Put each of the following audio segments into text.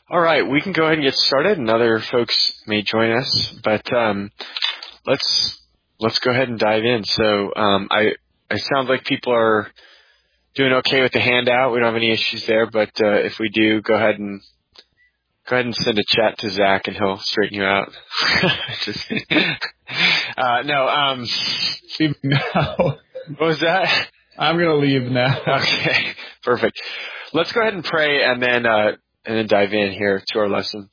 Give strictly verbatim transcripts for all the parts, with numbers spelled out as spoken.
All right, we can go ahead and get started, and other folks may join us, but um, let's let's go ahead and dive in. So um, I I sound like people are doing okay with the handout. We don't have any issues there, but uh, if we do, go ahead and go ahead and send a chat to Zach, and he'll straighten you out. Just, uh, no, um, Leave now. what was that? I'm gonna leave now. Okay, perfect. Let's go ahead and pray, and then uh, and then dive in here to our lesson.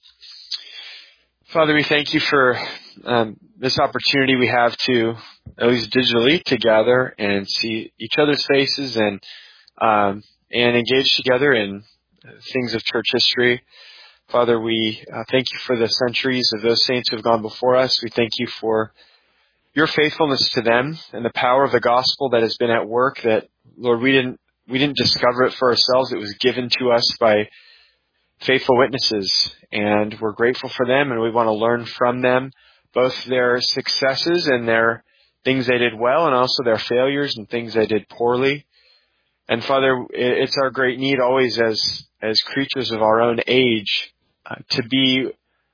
Father, we thank you for um, this opportunity we have to, at least digitally, to gather and see each other's faces and um, and engage together in things of church history. Father, we uh, thank you for the centuries of those saints who have gone before us. We thank you for your faithfulness to them and the power of the gospel that has been at work. That, Lord, we didn't we didn't discover it for ourselves. It was given to us by faithful witnesses, and we're grateful for them, and we want to learn from them, both their successes and their things they did well, and also their failures and things they did poorly. And Father, it's our great need always as as creatures of our own age uh, to be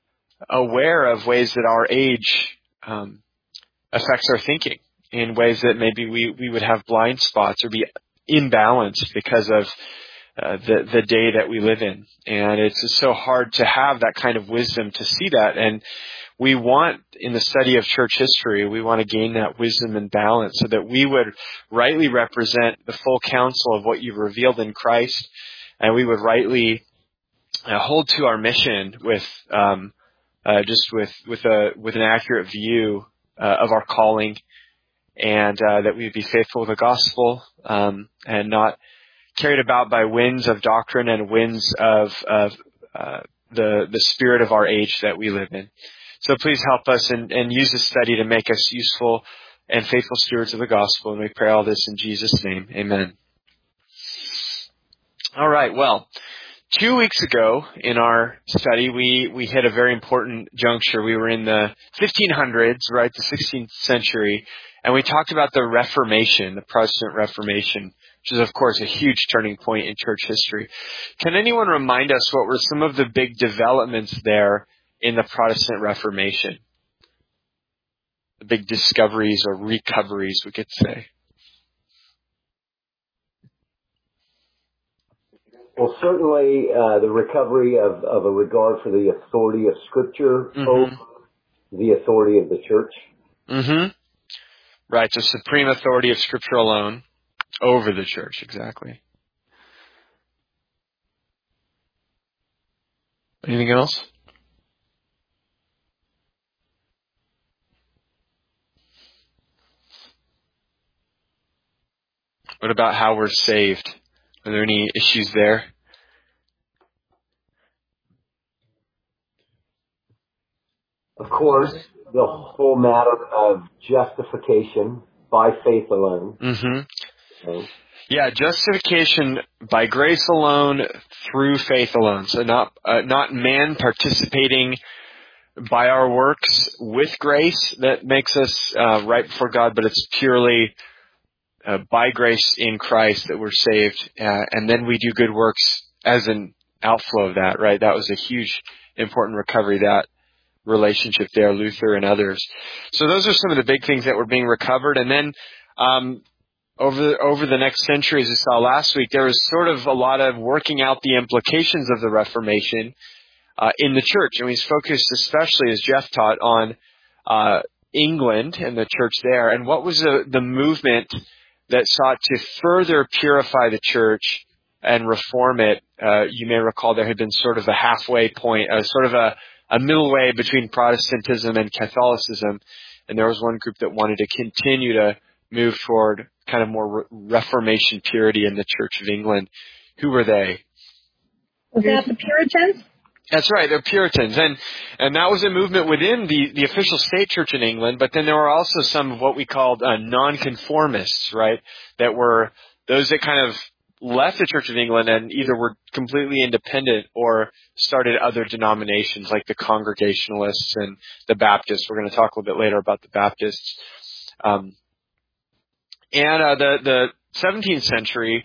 aware of ways that our age um, affects our thinking in ways that maybe we, we would have blind spots or be imbalanced because of Uh, the the day that we live in. And it's just so hard to have that kind of wisdom to see that. And we want, in the study of church history, we want to gain that wisdom and balance so that we would rightly represent the full counsel of what you've revealed in Christ, and we would rightly uh, hold to our mission with um, uh, just with with a with an accurate view uh, of our calling, and uh, that we would be faithful to the gospel um, and not carried about by winds of doctrine and winds of, of uh, the the spirit of our age that we live in. So please help us and, and use this study to make us useful and faithful stewards of the gospel. And we pray all this in Jesus' name. Amen. All right. Well, two weeks ago in our study, we, we hit a very important juncture. We were in the fifteen hundreds, right, the sixteenth century, and we talked about the Reformation, the Protestant Reformation, which is, of course, a huge turning point in church history. Can anyone remind us what were some of the big developments there in the Protestant Reformation? The big discoveries or recoveries, we could say. Well, certainly uh, the recovery of, of a regard for the authority of Scripture Mm-hmm. over the authority of the church. Mm-hmm. Right, so supreme authority of Scripture alone over the church, exactly. Anything else? What about how we're saved? Are there any issues there? Of course, the whole matter of justification by faith alone. Mm-hmm. Okay. Yeah, justification by grace alone, through faith alone. So not uh, not man participating by our works with grace that makes us uh, right before God, but it's purely uh, by grace in Christ that we're saved, uh, and then we do good works as an outflow of that. Right? That was a huge, important recovery. That relationship there, Luther and others. So those are some of the big things that were being recovered, and then. Um, Over the, over the next century, as we saw last week, there was sort of a lot of working out the implications of the Reformation uh, in the church. And he's focused especially, as Jeff taught, on uh, England and the church there. And what was the, the movement that sought to further purify the church and reform it? Uh, you may recall there had been sort of a halfway point, uh, sort of a, a middle way between Protestantism and Catholicism. And there was one group that wanted to continue to move toward kind of more Reformation purity in the Church of England. Who were they? Was that the Puritans? That's right, they're Puritans. And and that was a movement within the, the official state church in England, but then there were also some of what we called uh, nonconformists, right, that were those that kind of left the Church of England and either were completely independent or started other denominations like the Congregationalists and the Baptists. We're going to talk a little bit later about the Baptists. Um, and uh, the, the seventeenth century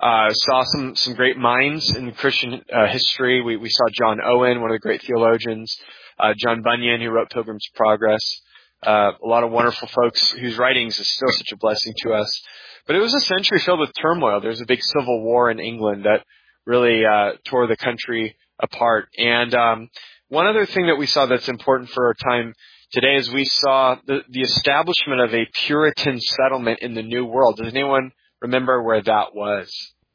Uh, saw some, some great minds in Christian uh, history. We, we saw John Owen, one of the great theologians, uh, John Bunyan, who wrote Pilgrim's Progress, uh, a lot of wonderful folks whose writings is still such a blessing to us. But it was a century filled with turmoil. There was a big civil war in England that really uh, tore the country apart. And um, one other thing that we saw that's important for our time today is we saw the, the establishment of a Puritan settlement in the New World. Does anyone remember where that was?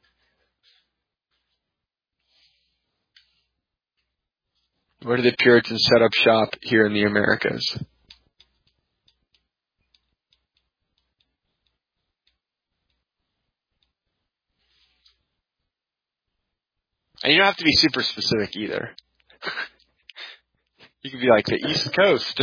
Where did the Puritans set up shop here in the Americas? And you don't have to be super specific either. You could be like the East Coast.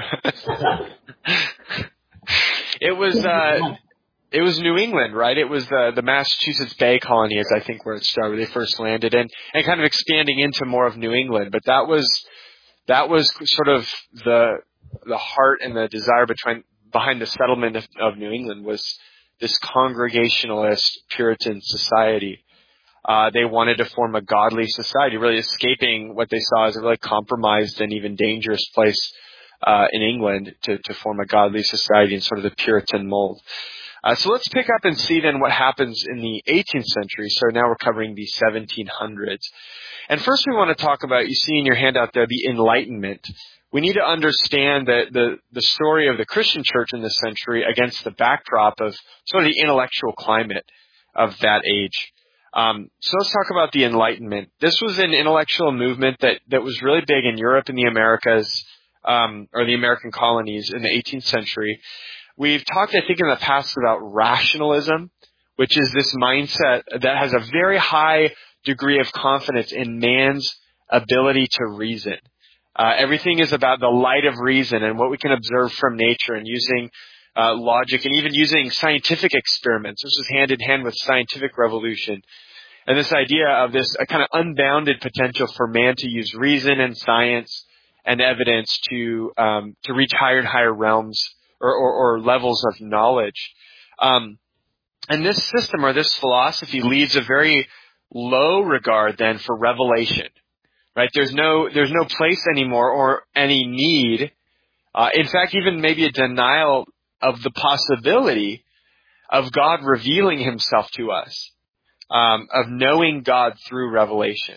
It was uh, it was New England, right? It was the the Massachusetts Bay Colony, is I think where it started, where they first landed, and and kind of expanding into more of New England. But that was that was sort of the the heart and the desire behind behind the settlement of, of New England was this Congregationalist Puritan society. Uh, they wanted to form a godly society, really escaping what they saw as a really compromised and even dangerous place uh, in England to, to form a godly society in sort of the Puritan mold. Uh, so let's pick up and see then what happens in the eighteenth century. So now we're covering the seventeen hundreds. And first we want to talk about, you see in your handout there, the Enlightenment. We need to understand the, the, the story of the Christian church in this century against the backdrop of sort of the intellectual climate of that age. Um, so let's talk about the Enlightenment. This was an intellectual movement that, that was really big in Europe and the Americas, um, or the American colonies in the eighteenth century. We've talked, I think, in the past about rationalism, which is this mindset that has a very high degree of confidence in man's ability to reason. Uh, everything is about the light of reason and what we can observe from nature, and using uh, logic and even using scientific experiments. This is hand in hand with scientific revolution. And this idea of this a kind of unbounded potential for man to use reason and science and evidence to um, to reach higher and higher realms or, or, or levels of knowledge. Um, and this system or this philosophy leaves a very low regard then for revelation. Right? There's no there's no place anymore or any need. Uh, in fact, even maybe a denial of the possibility of God revealing himself to us, um, of knowing God through revelation.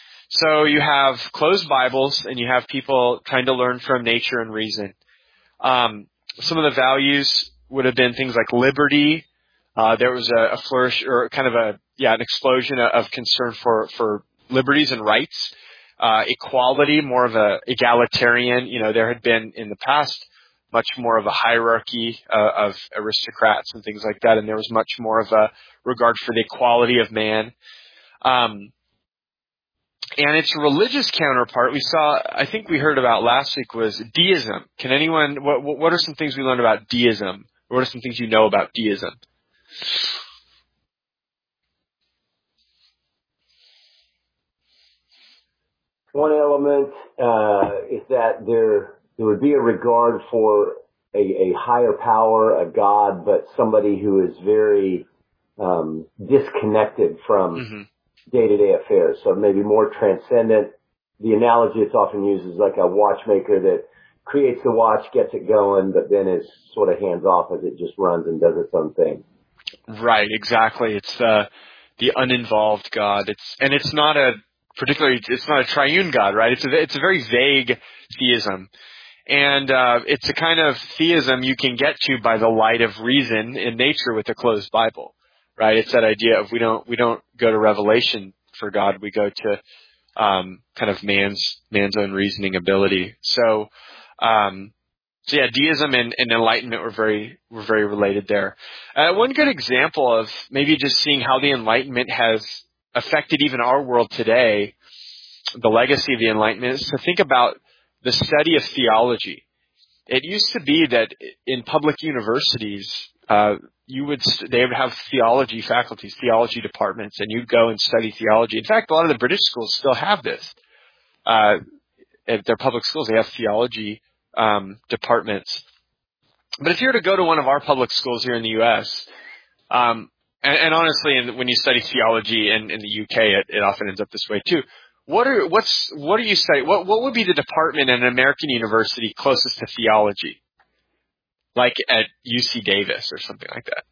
So you have closed Bibles and you have people trying to learn from nature and reason. Um, some of the values would have been things like liberty. Uh, there was a, a flourish or kind of a, yeah, an explosion of concern for, for liberties and rights. Uh, equality, more of a egalitarian. You know, there had been in the past much more of a hierarchy uh, of aristocrats and things like that, and there was much more of a regard for the equality of man. Um, and its religious counterpart, we saw, I think we heard about last week, was deism. Can anyone, what, what are some things we learned about deism? What are some things you know about deism? One element uh, is that there there would be a regard for a, a higher power, a God, but somebody who is very um, disconnected from mm-hmm. day-to-day affairs. So maybe more transcendent. The analogy that's often used is like a watchmaker that creates the watch, gets it going, but then is sort of hands off as it just runs and does its own thing. Right, exactly. It's the the uninvolved God. It's and it's not a particularly it's not a triune God, right? It's a it's a very vague theism. And uh, it's a kind of theism you can get to by the light of reason in nature with a closed Bible, right? It's that idea of we don't we don't go to revelation for God, we go to um, kind of man's man's own reasoning ability. So, um, so yeah, deism and, and enlightenment were very were very related there. Uh, one good example of maybe just seeing how the Enlightenment has affected even our world today, the legacy of the Enlightenment, is to think about the study of theology. It used to be that in public universities, uh, you would st- they would have theology faculties, theology departments, and you'd go and study theology. In fact, a lot of the British schools still have this. Uh, at their public schools, they have theology um, departments. But if you were to go to one of our public schools here in the U S, um, and, and honestly, in, when you study theology in, in the U K, it, it often ends up this way too. What are what's what are you studying? What what would be the department in an American university closest to theology, like at U C Davis or something like that?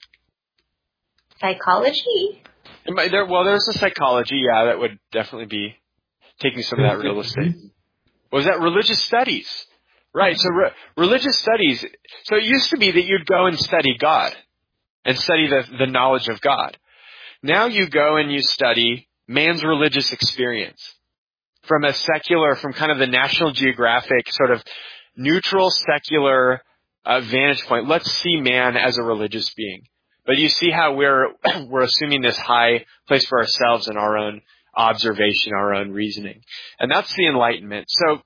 Psychology. Might, there, well, there's a psychology, yeah, that would definitely be taking some of that real estate. Was that religious studies? Right. So re- religious studies. So it used to be that you'd go and study God and study the the knowledge of God. Now you go and you study man's religious experience from a secular, from kind of the National Geographic sort of neutral secular uh, vantage point. Let's see man as a religious being. But you see how we're we're assuming this high place for ourselves in our own observation, our own reasoning. And that's the Enlightenment. So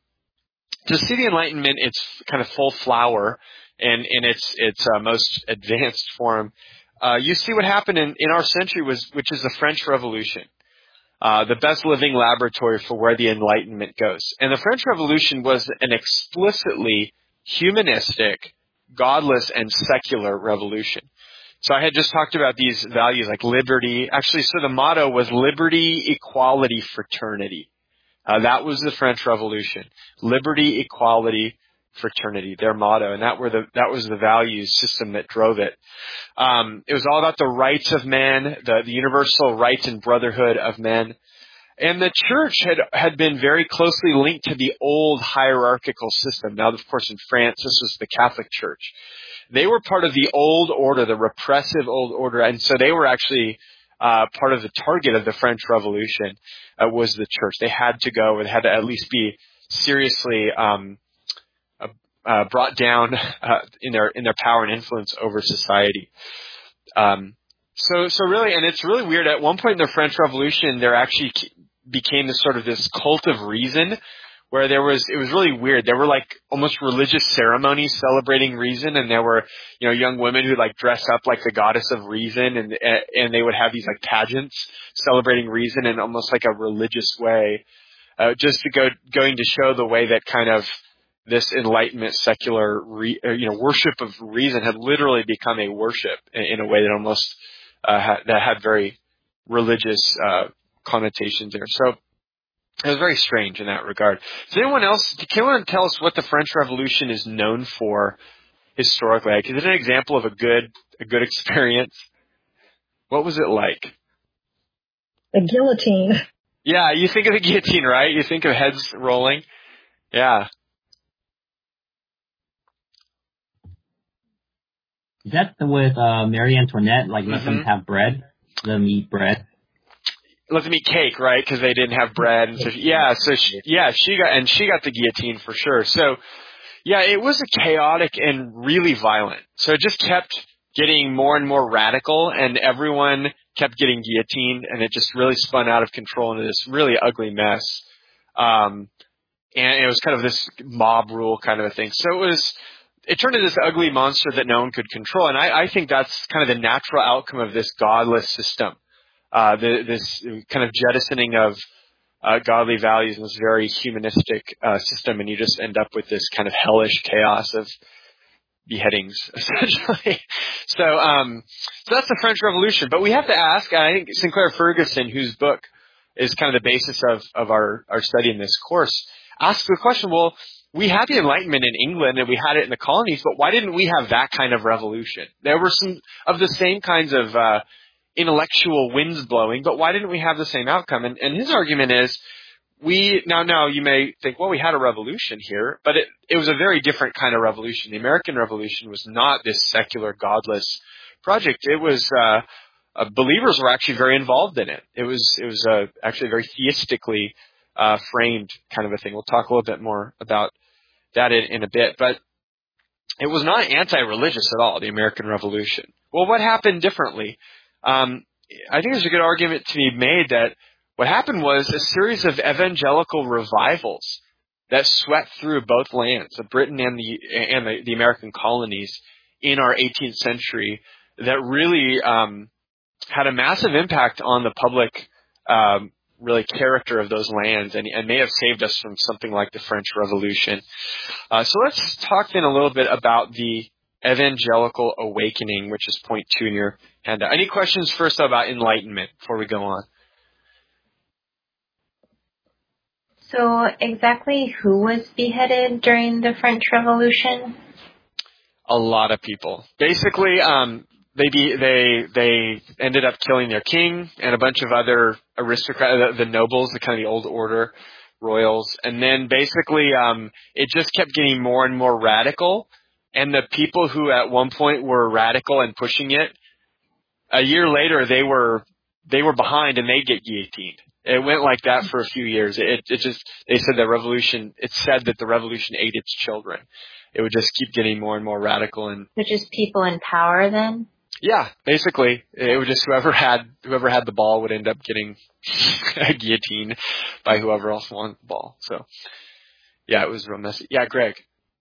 to see the Enlightenment, its kind of full flower and in its its uh, most advanced form, uh, you see what happened in, in our century, was which is the French Revolution. Uh, the best living laboratory for where the Enlightenment goes. And the French Revolution was an explicitly humanistic, godless, and secular revolution. So I had just talked about these values like liberty. Actually, so the motto was liberty, equality, fraternity. Uh, that was the French Revolution. Liberty, equality, fraternity, their motto. And that were the, that was the value system that drove it. Um, it was all about the rights of men, the, the universal rights and brotherhood of men. And the church had, had been very closely linked to the old hierarchical system. Now, of course, in France, this was the Catholic Church. They were part of the old order, the repressive old order, and so they were actually uh, part of the target of the French Revolution uh, was the church. They had to go, and had to at least be seriously um, uh, uh, brought down uh, in their in their power and influence over society. Um, so, so really, and it's really weird. At one point in the French Revolution, there actually became this sort of this cult of reason, where there was, it was really weird. There were like almost religious ceremonies celebrating reason, and there were, you know, young women who like dress up like the goddess of reason, and and they would have these like pageants celebrating reason in almost like a religious way, uh, just to go going to show the way that kind of this Enlightenment secular, re, you know, worship of reason had literally become a worship in, in a way that almost uh, had, that had very religious uh, connotations there. So it was very strange in that regard. Does anyone else, can anyone tell us what the French Revolution is known for historically? Like, is it an example of a good a good experience? What was it like? The guillotine. Yeah, you think of the guillotine, right? You think of heads rolling. Yeah. Is that with uh, Marie Antoinette? Like, let mm-hmm. them have bread, let them eat bread. Let them eat cake, right? Because they didn't have bread, and so yeah, so she, yeah, she got and she got the guillotine for sure. So yeah, it was a chaotic and really violent. So it just kept getting more and more radical, and everyone kept getting guillotined, and it just really spun out of control into this really ugly mess. Um, and it was kind of this mob rule kind of a thing. So it was. It turned into this ugly monster that no one could control, and I, I think that's kind of the natural outcome of this godless system. Uh, the, this kind of jettisoning of uh, godly values in this very humanistic uh, system, and you just end up with this kind of hellish chaos of beheadings, essentially. so, um, so that's the French Revolution. But we have to ask, and I think Sinclair Ferguson, whose book is kind of the basis of, of our, our study in this course, asks the question, well, we had the Enlightenment in England and we had it in the colonies, but why didn't we have that kind of revolution? There were some of the same kinds of uh, intellectual winds blowing, but why didn't we have the same outcome? And, and his argument is, we now, now you may think, well, we had a revolution here, but it, it was a very different kind of revolution. The American Revolution was not this secular, godless project. It was uh, uh, believers were actually very involved in it. It was it was uh, actually very theistically uh, framed kind of a thing. We'll talk a little bit more about that in, in a bit, but it was not anti-religious at all, the American Revolution. Well, what happened differently? Um, I think there's a good argument to be made that what happened was a series of evangelical revivals that swept through both lands, of Britain and the and the, the American colonies in our eighteenth century, that really um, had a massive impact on the public um, really character of those lands, and, and may have saved us from something like the French Revolution. Uh, so let's talk then a little bit about the Evangelical Awakening, which is point two in your handout. Any questions first about enlightenment before we go on? So exactly who was beheaded during the French Revolution? A lot of people. Basically, um, they be, they they ended up killing their king and a bunch of other aristocrats, the, the nobles, the kind of the old order, royals, and then basically um, it just kept getting more and more radical. And the people who at one point were radical and pushing it, a year later they were they were behind and they'd get guillotined. It went like that for a few years. It, it just, they said the revolution, it said that the revolution ate its children. It would just keep getting more and more radical. And so just people in power then? Yeah, basically. It would just, whoever had, whoever had the ball would end up getting guillotined by whoever else wanted the ball. So, yeah, it was real messy. Yeah, Greg.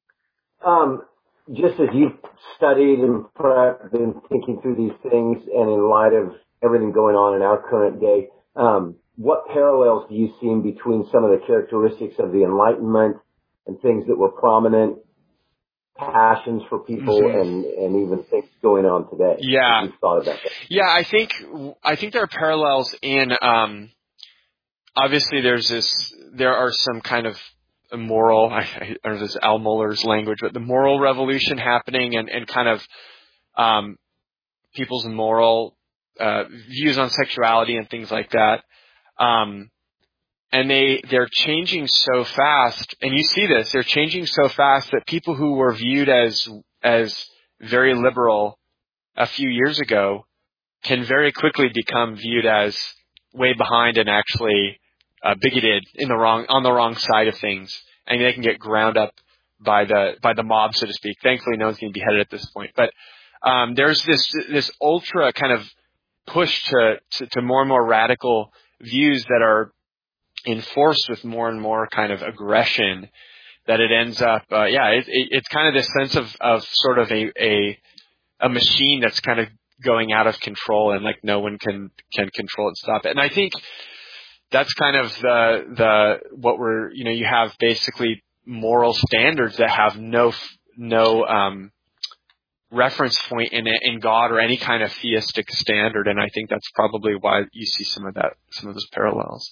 Um, just as you've studied and prepped, been thinking through these things, and in light of everything going on in our current day, um, what parallels do you see between some of the characteristics of the Enlightenment and things that were prominent passions for people, mm-hmm. and, and even things going on today? Yeah. You've thought about that. Yeah, I think, I think there are parallels in, um, obviously there's this, there are some kind of moral, I, I don't know if this is Al Mohler's language, but the moral revolution happening and, and kind of, um, people's moral, uh, views on sexuality and things like that. Um, and they, they're changing so fast, and you see this, they're changing so fast that people who were viewed as, as very liberal a few years ago can very quickly become viewed as way behind and actually, uh, bigoted in the wrong, on the wrong side of things. And they can get ground up by the, by the mob, so to speak. Thankfully, no one's going to be beheaded at this point. But, um, there's this, this ultra kind of push to, to, to more and more radical views that are enforced with more and more kind of aggression, that it ends up, uh, yeah, it, it, it's kind of this sense of, of sort of a, a, a machine that's kind of going out of control, and like no one can, can control it and stop it. And I think that's kind of the, the, what we're, you know, you have basically moral standards that have no, no, um, reference point in in God or any kind of theistic standard, and I think that's probably why you see some of that, some of those parallels.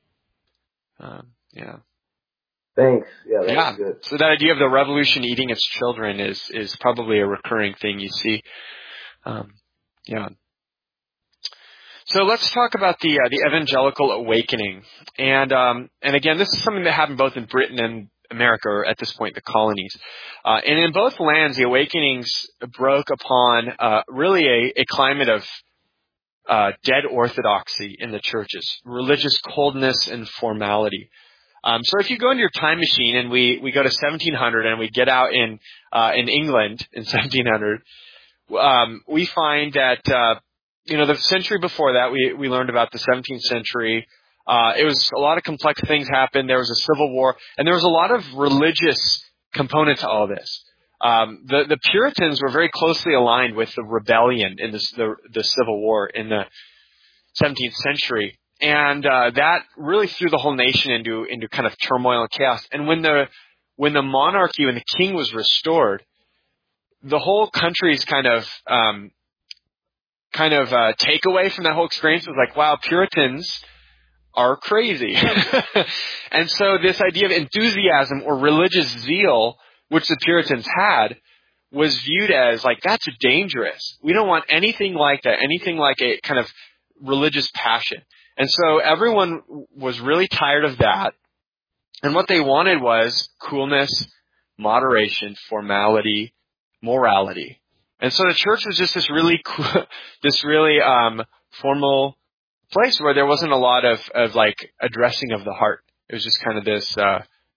Um, yeah. Thanks. Yeah, that's yeah. good. So that idea of the revolution eating its children is is probably a recurring thing you see. Um, yeah. So let's talk about the uh, the evangelical awakening, and um, and again, this is something that happened both in Britain and America, or at this point, the colonies. Uh, and in both lands, the awakenings broke upon uh, really a, a climate of uh, dead orthodoxy in the churches, religious coldness and formality. Um, so if you go into your time machine and we, we go to seventeen hundred and we get out in uh, in England in seventeen hundred, um, we find that uh, you know the century before that we we learned about the seventeenth century. Uh, it was a lot of complex things happened. There was a civil war, and there was a lot of religious component to all this. Um, the, the Puritans were very closely aligned with the rebellion in this, the, the Civil War in the seventeenth century, and uh, that really threw the whole nation into into kind of turmoil and chaos. And when the when the monarchy, when the king was restored, the whole country's kind of um, kind of uh, takeaway from that whole experience was like, wow, Puritans are crazy. And so this idea of enthusiasm or religious zeal, which the Puritans had, was viewed as like, that's dangerous. We don't want anything like that, anything like a kind of religious passion. And so everyone was really tired of that. And what they wanted was coolness, moderation, formality, morality. And so the church was just this really cool, this really um, formal place where there wasn't a lot of, of like addressing of the heart. It was just kind of this uh,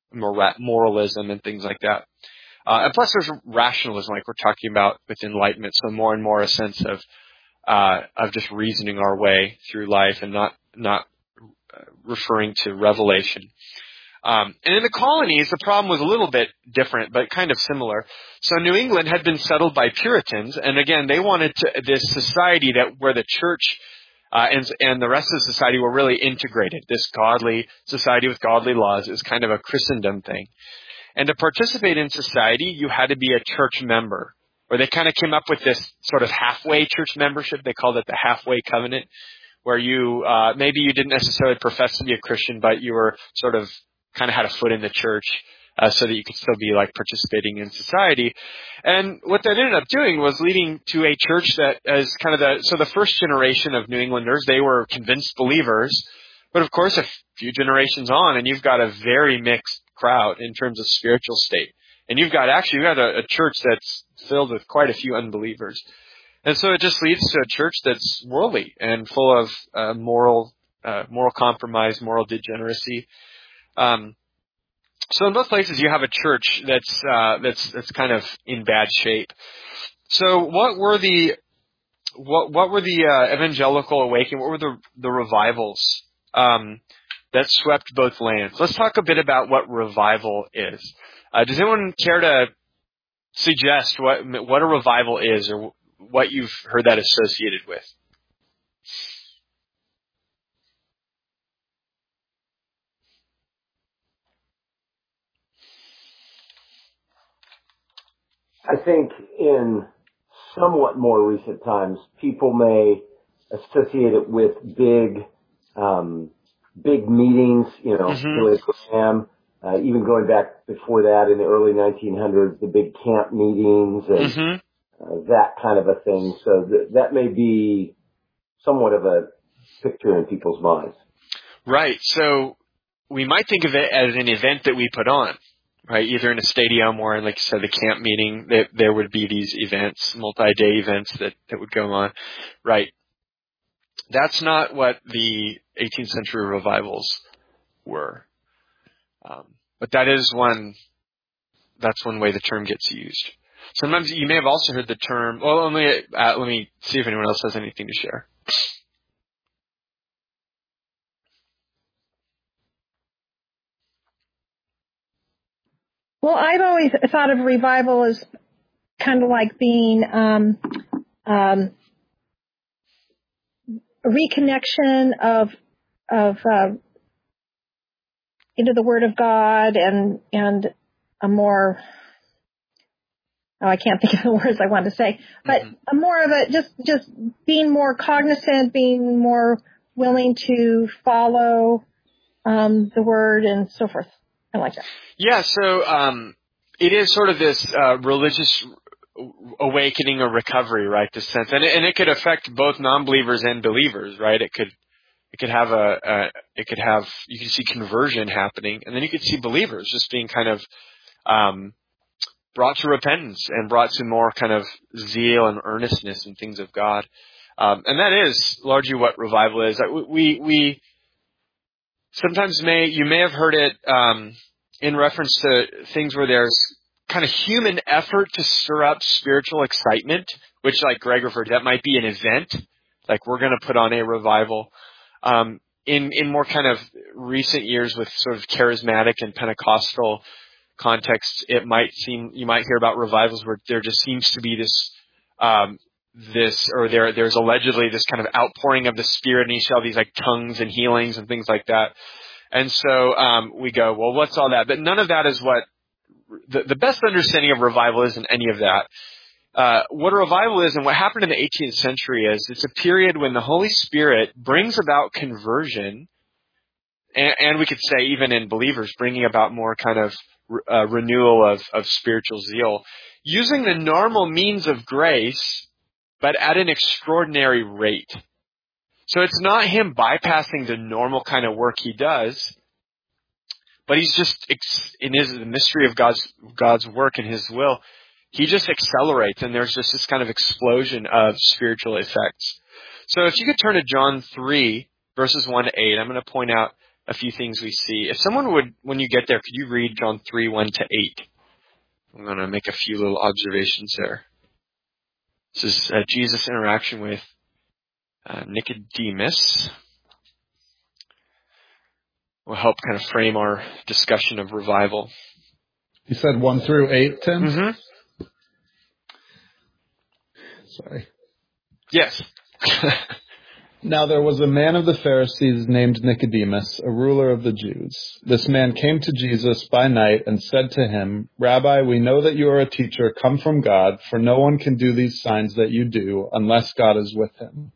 moralism and things like that. Uh, and plus there's rationalism, like we're talking about with enlightenment. So more and more a sense of uh, of just reasoning our way through life and not not referring to revelation. Um, and in the colonies, the problem was a little bit different, but kind of similar. So New England had been settled by Puritans, and again, they wanted to, this society that where the church uh, and, and the rest of the society were really integrated. This godly society with godly laws is kind of a Christendom thing. And to participate in society, you had to be a church member. where they kind of came up with this sort of halfway church membership. They called it the halfway covenant, where you uh, maybe you didn't necessarily profess to be a Christian, but you were sort of kind of had a foot in the church uh, so that you could still be like participating in society. And what that ended up doing was leading to a church that is kind of the, so the first generation of New Englanders, they were convinced believers. But of course, a few generations on, and you've got a very mixed crowd in terms of spiritual state. And you've got actually, you've got a, a church that's filled with quite a few unbelievers. And so it just leads to a church that's worldly and full of uh, moral, uh, moral compromise, moral degeneracy. Um, so in both places, you have a church that's uh, that's that's kind of in bad shape. So what were the what what were the uh, evangelical awakening? What were the the revivals um, that swept both lands? Let's talk a bit about what revival is. Uh, does anyone care to suggest what what a revival is, or what you've heard that associated with? I think in somewhat more recent times, people may associate it with big, um, big meetings, you know, Mm-hmm. Billy Graham, uh, even going back before that in the early nineteen hundreds, the big camp meetings and Mm-hmm. uh, that kind of a thing. So th- that may be somewhat of a picture in people's minds. Right. So we might think of it as an event that we put on, right? Either in a stadium or in, like you said, the camp meeting. That there would be these events, multi-day events that, that would go on. Right. That's not what the eighteenth century revivals were. Um, but that is one, that's one way the term gets used. Sometimes you may have also heard the term, well, let me, uh, let me see if anyone else has anything to share. Well, I've always thought of revival as kind of like being um, um, a reconnection of of uh, into the Word of God and and a more oh I can't think of the words I want to say, but Mm-hmm. a more of a just just being more cognizant, being more willing to follow um, the Word and so forth. I like that. Yeah, so um, it is sort of this uh, religious awakening or recovery, right? This sense, and it, and it could affect both non-believers and believers, right? It could it could have a, a it could have you could see conversion happening, and then you could see believers just being kind of um, brought to repentance and brought to more kind of zeal and earnestness in things of God, um, and that is largely what revival is. We we sometimes may you may have heard it. Um, in reference to things where there's kind of human effort to stir up spiritual excitement, which like Greg referred to, that might be an event, like we're going to put on a revival. Um, in, in more kind of recent years with sort of charismatic and Pentecostal contexts, it might seem, you might hear about revivals where there just seems to be this, um, this, or there, there's allegedly this kind of outpouring of the Spirit, and you see all these like tongues and healings and things like that. And so um, we go, well, what's all that? But none of that is what the, the best understanding of revival isn't any of that. Uh, what a revival is and what happened in the eighteenth century is it's a period when the Holy Spirit brings about conversion, and, and we could say even in believers, bringing about more kind of uh, renewal of, of spiritual zeal, using the normal means of grace, but at an extraordinary rate. So it's not him bypassing the normal kind of work he does, but he's just in his the mystery of God's God's work and his will. He just accelerates, and there's just this kind of explosion of spiritual effects. So if you could turn to John three, verses one to eight, I'm going to point out a few things we see. If someone would, when you get there, could you read John three, one to eight? I'm going to make a few little observations there. This is uh, Jesus' interaction with Uh, Nicodemus. Will help kind of frame our discussion of revival. You said one through eight, Tim? Mm-hmm. Sorry. Yes. Now there was a man of the Pharisees named Nicodemus, a ruler of the Jews. This man came to Jesus by night and said to him, Rabbi, we know that you are a teacher come from God, for no one can do these signs that you do unless God is with him.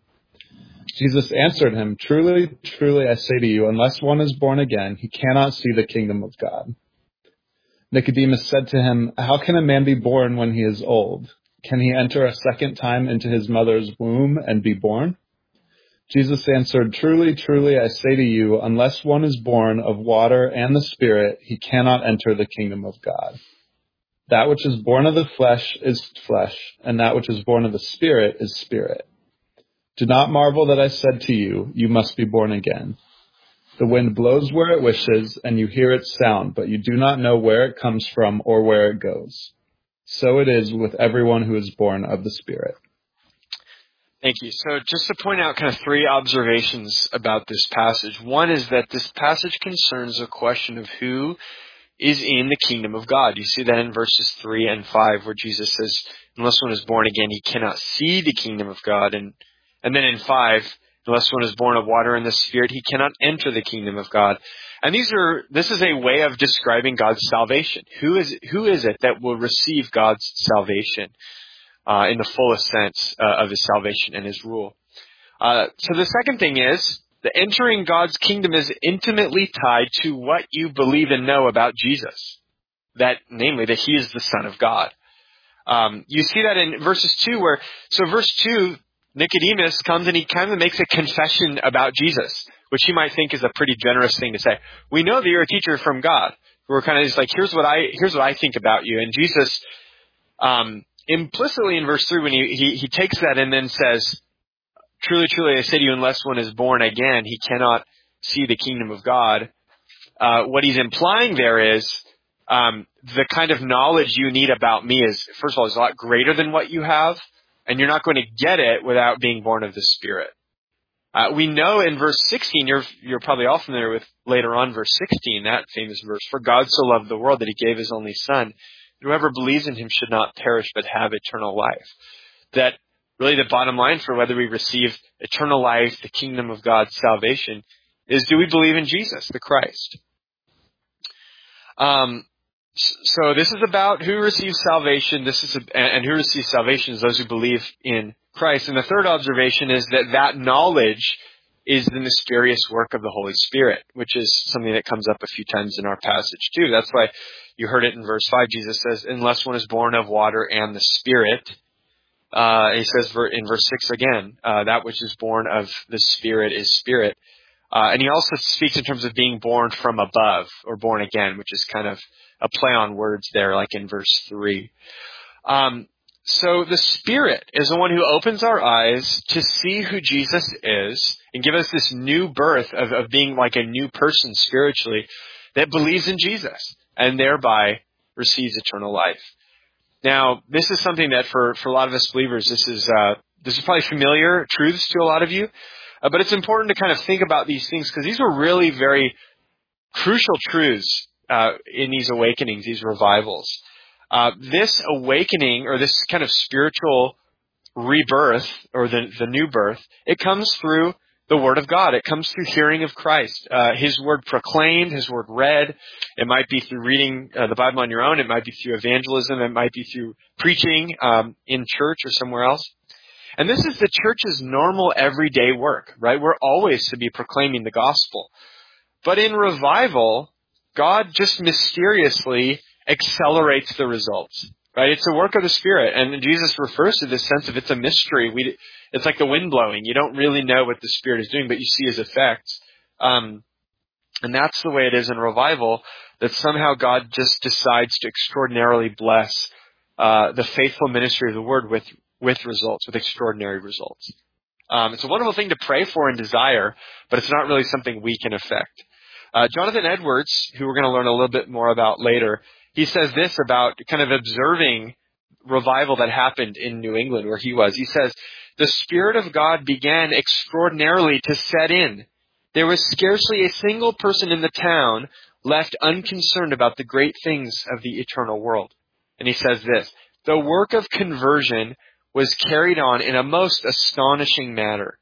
Jesus answered him, Truly, truly, I say to you, unless one is born again, he cannot see the kingdom of God. Nicodemus said to him, How can a man be born when he is old? Can he enter a second time into his mother's womb and be born? Jesus answered, Truly, truly, I say to you, unless one is born of water and the Spirit, he cannot enter the kingdom of God. That which is born of the flesh is flesh, and that which is born of the Spirit is spirit. Do not marvel that I said to you, you must be born again. The wind blows where it wishes, and you hear its sound, but you do not know where it comes from or where it goes. So it is with everyone who is born of the Spirit. Thank you. So just to point out kind of three observations about this passage. One is that this passage concerns a question of who is in the kingdom of God. You see that in verses three and five where Jesus says, unless one is born again, he cannot see the kingdom of God. And, and then in five, unless one is born of water and the Spirit, he cannot enter the kingdom of God. And these are, this is a way of describing God's salvation. Who is, who is it that will receive God's salvation? Uh, in the fullest sense uh, of his salvation and his rule. Uh, so the second thing is that entering God's kingdom is intimately tied to what you believe and know about Jesus. That, namely, that he is the Son of God. Um, you see that in verses two where, so verse two, Nicodemus comes and he kind of makes a confession about Jesus, which you might think is a pretty generous thing to say. We know that you're a teacher from God. We're kind of just like, here's what I, here's what I think about you. And Jesus, um, implicitly in verse three, when he, he, he takes that and then says, Truly, truly, I say to you, unless one is born again, he cannot see the kingdom of God. Uh, what he's implying there is um, the kind of knowledge you need about me is, first of all, is a lot greater than what you have, and you're not going to get it without being born of the Spirit. Uh, we know in verse sixteen, you're, you're probably all familiar with later on verse sixteen, that famous verse, For God so loved the world that he gave his only Son. Whoever believes in him should not perish but have eternal life. That really the bottom line for whether we receive eternal life, the kingdom of God's salvation, is do we believe in Jesus, the Christ? Um, so this is about who receives salvation. This is a, and who receives salvation is those who believe in Christ. And the third observation is that that knowledge is the mysterious work of the Holy Spirit, which is something that comes up a few times in our passage too. That's why you heard it in verse five. Jesus says, unless one is born of water and the Spirit. Uh, he says in verse six again, uh, that which is born of the Spirit is spirit. Uh, and he also speaks in terms of being born from above or born again, which is kind of a play on words there, like in verse three. Um, so the Spirit is the one who opens our eyes to see who Jesus is and give us this new birth of, of being like a new person spiritually that believes in Jesus and thereby receives eternal life. Now, this is something that for, for a lot of us believers, this is uh, this is probably familiar truths to a lot of you, uh, but it's important to kind of think about these things because these were really very crucial truths uh, in these awakenings, these revivals. Uh, this awakening or this kind of spiritual rebirth or the, the new birth, it comes through the Word of God. It comes through hearing of Christ. Uh, His Word proclaimed, His Word read. It might be through reading uh, the Bible on your own. It might be through evangelism. It might be through preaching um, in church or somewhere else. And this is the church's normal everyday work, right? We're always to be proclaiming the gospel. But in revival, God just mysteriously accelerates the results, right? It's a work of the Spirit. And Jesus refers to this sense of it's a mystery. We, it's like the wind blowing. You don't really know what the Spirit is doing, but you see His effects. Um, and that's the way it is in revival, that somehow God just decides to extraordinarily bless uh, the faithful ministry of the Word with, with results, with extraordinary results. Um, it's a wonderful thing to pray for and desire, but it's not really something we can affect. Uh, Jonathan Edwards, who we're going to learn a little bit more about later, he says this about kind of observing revival that happened in New England where he was. He says, the Spirit of God began extraordinarily to set in. There was scarcely a single person in the town left unconcerned about the great things of the eternal world. And he says this, the work of conversion was carried on in a most astonishing manner.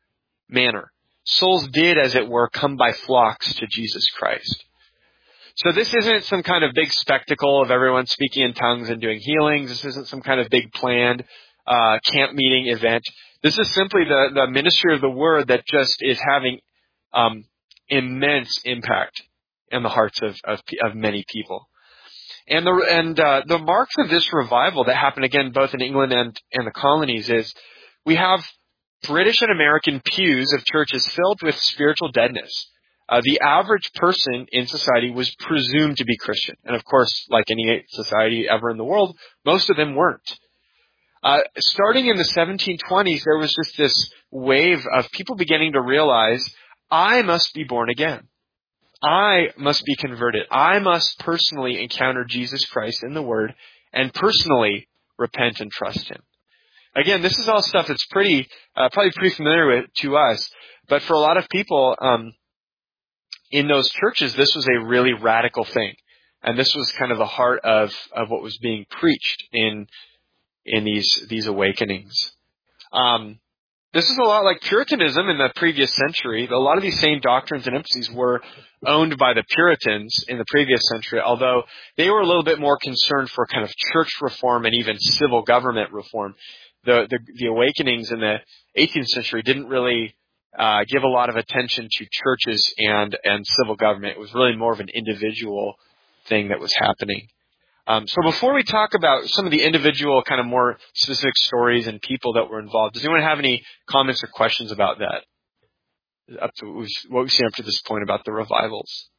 manner. Souls did, as it were, come by flocks to Jesus Christ. So this isn't some kind of big spectacle of everyone speaking in tongues and doing healings. This isn't some kind of big planned uh, camp meeting event. This is simply the, the ministry of the word that just is having um, immense impact in the hearts of, of, of many people. And the and uh, the marks of this revival that happened again both in England and, and the colonies is we have British and American pews of churches filled with spiritual deadness. Uh, the average person in society was presumed to be Christian. And of course, like any society ever in the world, most of them weren't. Uh, starting in the seventeen twenties, there was just this wave of people beginning to realize, I must be born again. I must be converted. I must personally encounter Jesus Christ in the Word and personally repent and trust Him. Again, this is all stuff that's pretty, uh, probably pretty familiar with, to us. But for a lot of people, um, in those churches, this was a really radical thing. And this was kind of the heart of, of what was being preached in, in these, these awakenings. Um, this is a lot like Puritanism in the previous century. A lot of these same doctrines and emphases were owned by the Puritans in the previous century, although they were a little bit more concerned for kind of church reform and even civil government reform. The, the, the awakenings in the eighteenth century didn't really uh, give a lot of attention to churches and, and civil government. It was really more of an individual thing that was happening. Um, so before we talk about some of the individual kind of more specific stories and people that were involved, does anyone have any comments or questions about that? Up to what we've seen up to this point about the revivals.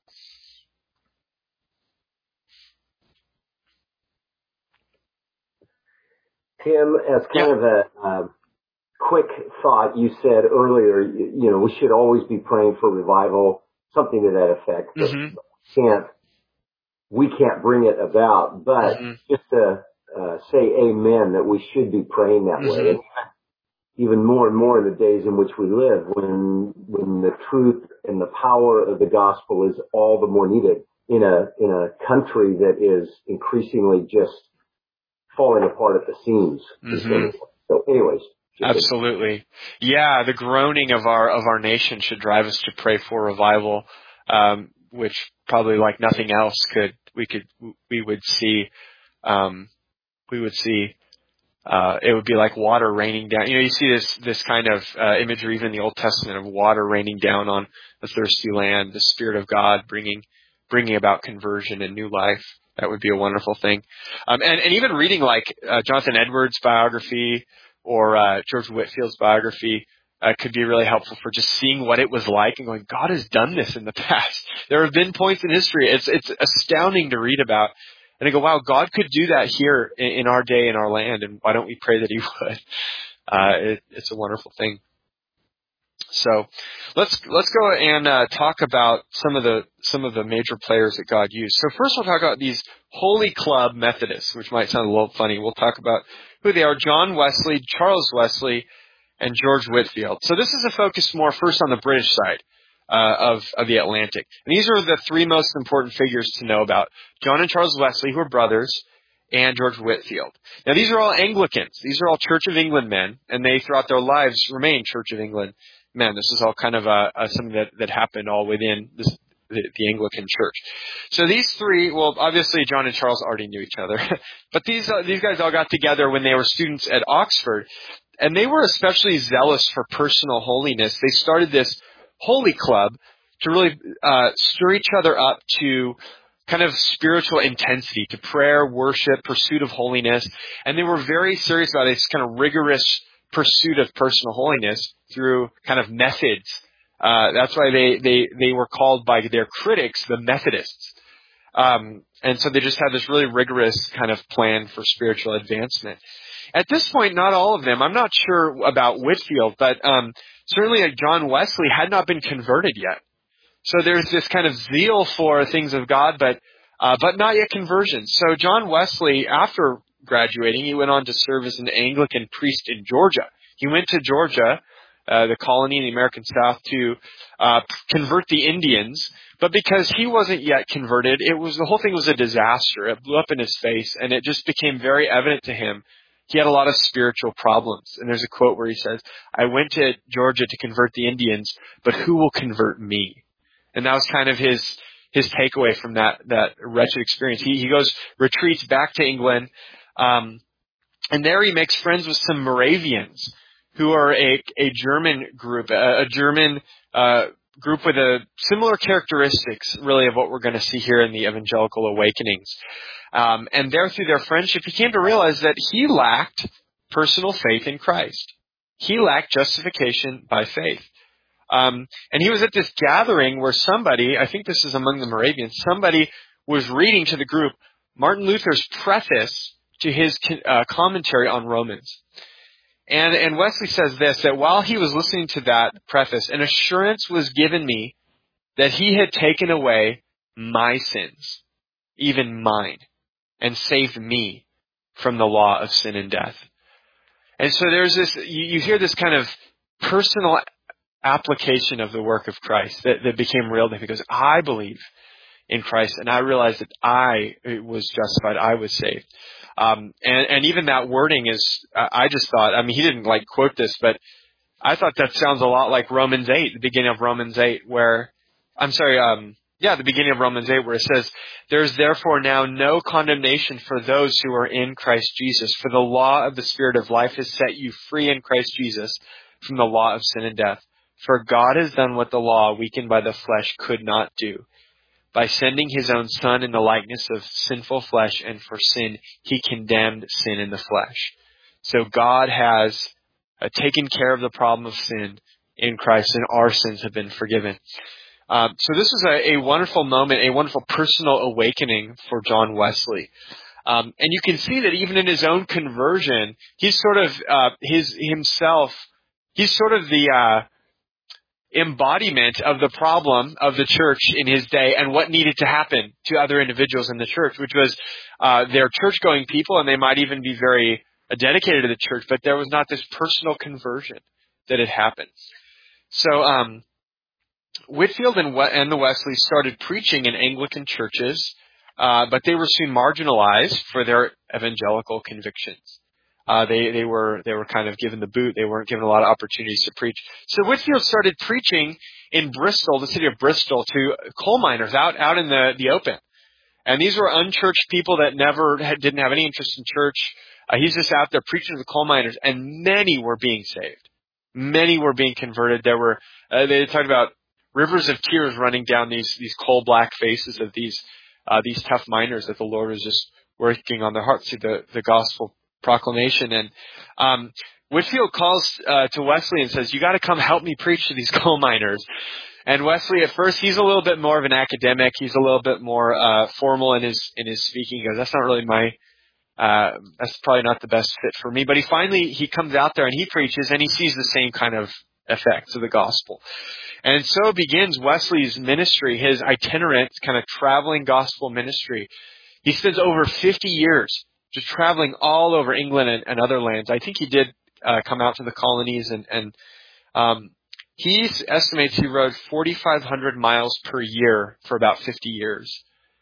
Tim, as kind yeah. of a uh, quick thought, you said earlier, you, you know, we should always be praying for revival, something to that effect. Mm-hmm. Can't we can't bring it about, but mm-hmm. just to uh, say amen that we should be praying that mm-hmm. way. And even more and more in the days in which we live, when when the truth and the power of the gospel is all the more needed in a in a country that is increasingly just falling apart at the seams. Mm-hmm. So, anyways, absolutely, yeah. The groaning of our of our nation should drive us to pray for revival, um, which probably like nothing else could we could we would see um, we would see. Uh, it would be like water raining down. You know, you see this, this kind of, uh, imagery even in the Old Testament of water raining down on the thirsty land, the Spirit of God bringing, bringing about conversion and new life. That would be a wonderful thing. Um, and, and even reading like, uh, Jonathan Edwards' biography or, uh, George Whitfield's biography, uh, could be really helpful for just seeing what it was like and going, God has done this in the past. There have been points in history. It's, it's astounding to read about. And I go, wow, God could do that here in, in our day, in our land, and why don't we pray that He would? Uh, it, it's a wonderful thing. So let's let's go and uh, talk about some of the some of the major players that God used. So first, we'll talk about these Holy Club Methodists, which might sound a little funny. We'll talk about who they are: John Wesley, Charles Wesley, and George Whitfield. So this is a focus more first on the British side. Uh, of, of the Atlantic. And these are the three most important figures to know about. John and Charles Wesley, who are brothers, and George Whitfield. Now, these are all Anglicans. These are all Church of England men, and they, throughout their lives, remain Church of England men. This is all kind of uh, uh, something that, that happened all within this, the, the Anglican Church. So these three, well, obviously John and Charles already knew each other, but these uh, these guys all got together when they were students at Oxford, and they were especially zealous for personal holiness. They started this Holy Club to really uh, stir each other up to kind of spiritual intensity, to prayer, worship, pursuit of holiness. And they were very serious about this kind of rigorous pursuit of personal holiness through kind of methods. Uh, that's why they, they, they were called by their critics the Methodists. Um, and so they just had this really rigorous kind of plan for spiritual advancement. At this point, not all of them, I'm not sure about Whitfield, but um, certainly like John Wesley had not been converted yet. So there's this kind of zeal for things of God, but uh, but not yet conversion. So John Wesley, after graduating, he went on to serve as an Anglican priest in Georgia. He went to Georgia, uh, the colony in the American South, to uh, convert the Indians. But because he wasn't yet converted, it was the whole thing was a disaster. It blew up in his face, and it just became very evident to him he had a lot of spiritual problems. And there's a quote where he says, I went to Georgia to convert the Indians, but who will convert me? And that was kind of his his takeaway from that that wretched experience. He he goes, retreats back to England, um, and there he makes friends with some Moravians, who are a a German group, a, a German uh, group with a similar characteristics, really, of what we're going to see here in the Evangelical Awakenings. Um, and there, through their friendship, he came to realize that he lacked personal faith in Christ. He lacked justification by faith. Um, and he was at this gathering where somebody, I think this is among the Moravians, somebody was reading to the group Martin Luther's preface to his uh, commentary on Romans. And, and Wesley says this, that while he was listening to that preface, an assurance was given me that he had taken away my sins, even mine, and saved me from the law of sin and death. And so there's this, you, you hear this kind of personal application of the work of Christ that, that became real to him, because I believe in Christ and I realized that I was justified, I was saved. Um, and, and even that wording is, I just thought, I mean, he didn't like quote this, but I thought that sounds a lot like Romans eight, the beginning of Romans eight, where, I'm sorry, um, yeah, the beginning of Romans eight, where it says, there is therefore now no condemnation for those who are in Christ Jesus, for the law of the Spirit of life has set you free in Christ Jesus from the law of sin and death. For God has done what the law, weakened by the flesh, could not do. By sending his own Son in the likeness of sinful flesh, and for sin, he condemned sin in the flesh. So God has uh, taken care of the problem of sin in Christ, and our sins have been forgiven. Um, so this was a, a wonderful moment, a wonderful personal awakening for John Wesley. Um, and you can see that even in his own conversion, he's sort of uh, his himself, he's sort of the uh, embodiment of the problem of the church in his day and what needed to happen to other individuals in the church, which was uh, they're church-going people, and they might even be very uh, dedicated to the church, but there was not this personal conversion that had happened. So um, Whitefield and, we- and the Wesleys started preaching in Anglican churches, uh, but they were soon marginalized for their evangelical convictions. Uh, they, they were, they were kind of given the boot. They weren't given a lot of opportunities to preach. So Whitefield started preaching in Bristol, the city of Bristol, to coal miners out, out in the, the open. And these were unchurched people that never had, didn't have any interest in church. Uh, he's just out there preaching to the coal miners, and many were being saved. Many were being converted. There were, uh, they talked about rivers of tears running down these, these coal black faces of these, uh, these tough miners that the Lord was just working on their hearts through the, the gospel proclamation. And um, Whitefield calls uh, to Wesley and says, you got to come help me preach to these coal miners. And Wesley, at first, he's a little bit more of an academic. He's a little bit more uh, formal in his in his speaking. He goes, that's not really my, uh, that's probably not the best fit for me. But he finally, he comes out there and he preaches, and he sees the same kind of effects of the gospel. And so begins Wesley's ministry, his itinerant kind of traveling gospel ministry. He spends over fifty years just traveling all over England and, and other lands. I think he did uh, come out to the colonies, and, and um, he estimates he rode forty-five hundred miles per year for about fifty years.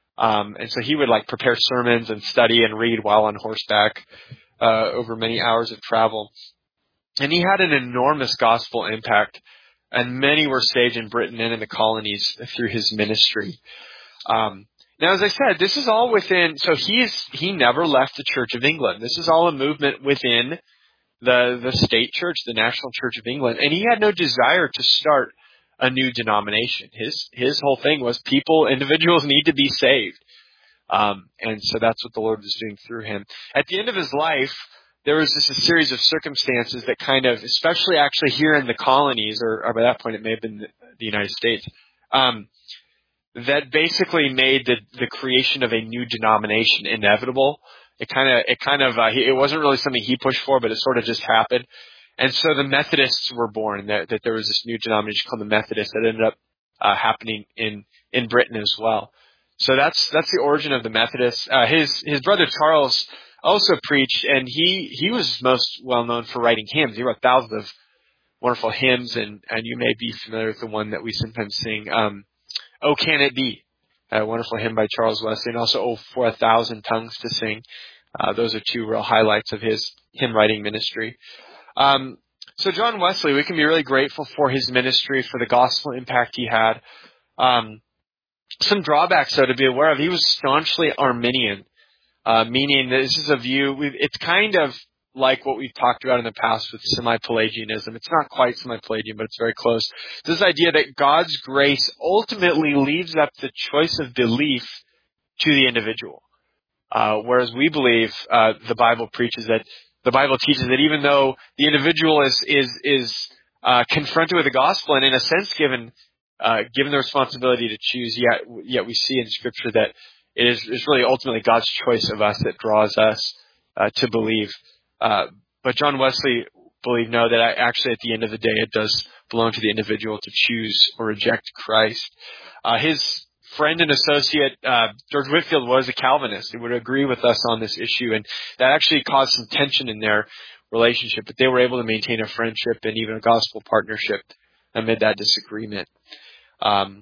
Um, and so he would like prepare sermons and study and read while on horseback uh, over many hours of travel. And he had an enormous gospel impact, and many were saved in Britain and in the colonies through his ministry. Um, Now, as I said, this is all within, so he's, he never left the Church of England. This is all a movement within the, the state church, the National Church of England. And he had no desire to start a new denomination. His, his whole thing was people, individuals need to be saved. Um, and so that's what the Lord was doing through him. At the end of his life, there was just a series of circumstances that kind of, especially actually here in the colonies, or, or by that point it may have been the, the United States, um, that basically made the, the creation of a new denomination inevitable. It kind of, it kind of, uh, it wasn't really something he pushed for, but it sort of just happened. And so the Methodists were born. That, that there was this new denomination called the Methodists that ended up uh, happening in in Britain as well. So that's that's the origin of the Methodists. Uh, his his brother Charles also preached, and he he was most well known for writing hymns. He wrote thousands of wonderful hymns, and and you may be familiar with the one that we sometimes sing. Um, Oh, Can It Be? A wonderful hymn by Charles Wesley, and also Oh, For a Thousand Tongues to Sing. Uh, those are two real highlights of his hymn writing ministry. Um, so John Wesley, we can be really grateful for his ministry, for the gospel impact he had. Um, some drawbacks, though, to be aware of. He was staunchly Arminian, uh, meaning that this is a view, we've, it's kind of like what we've talked about in the past with semi-Pelagianism. It's not quite semi-Pelagian, but it's very close. This idea that God's grace ultimately leaves up the choice of belief to the individual. Uh, whereas we believe, uh, the Bible preaches that, the Bible teaches that even though the individual is, is, is, uh, confronted with the gospel and in a sense given, uh, given the responsibility to choose, yet, yet we see in Scripture that it is, is really ultimately God's choice of us that draws us, uh, to believe. Uh, but John Wesley believed, no, that actually at the end of the day it does belong to the individual to choose or reject Christ. Uh, his friend and associate, uh, George Whitefield, was a Calvinist. He would agree with us on this issue, and that actually caused some tension in their relationship, but they were able to maintain a friendship and even a gospel partnership amid that disagreement. Um,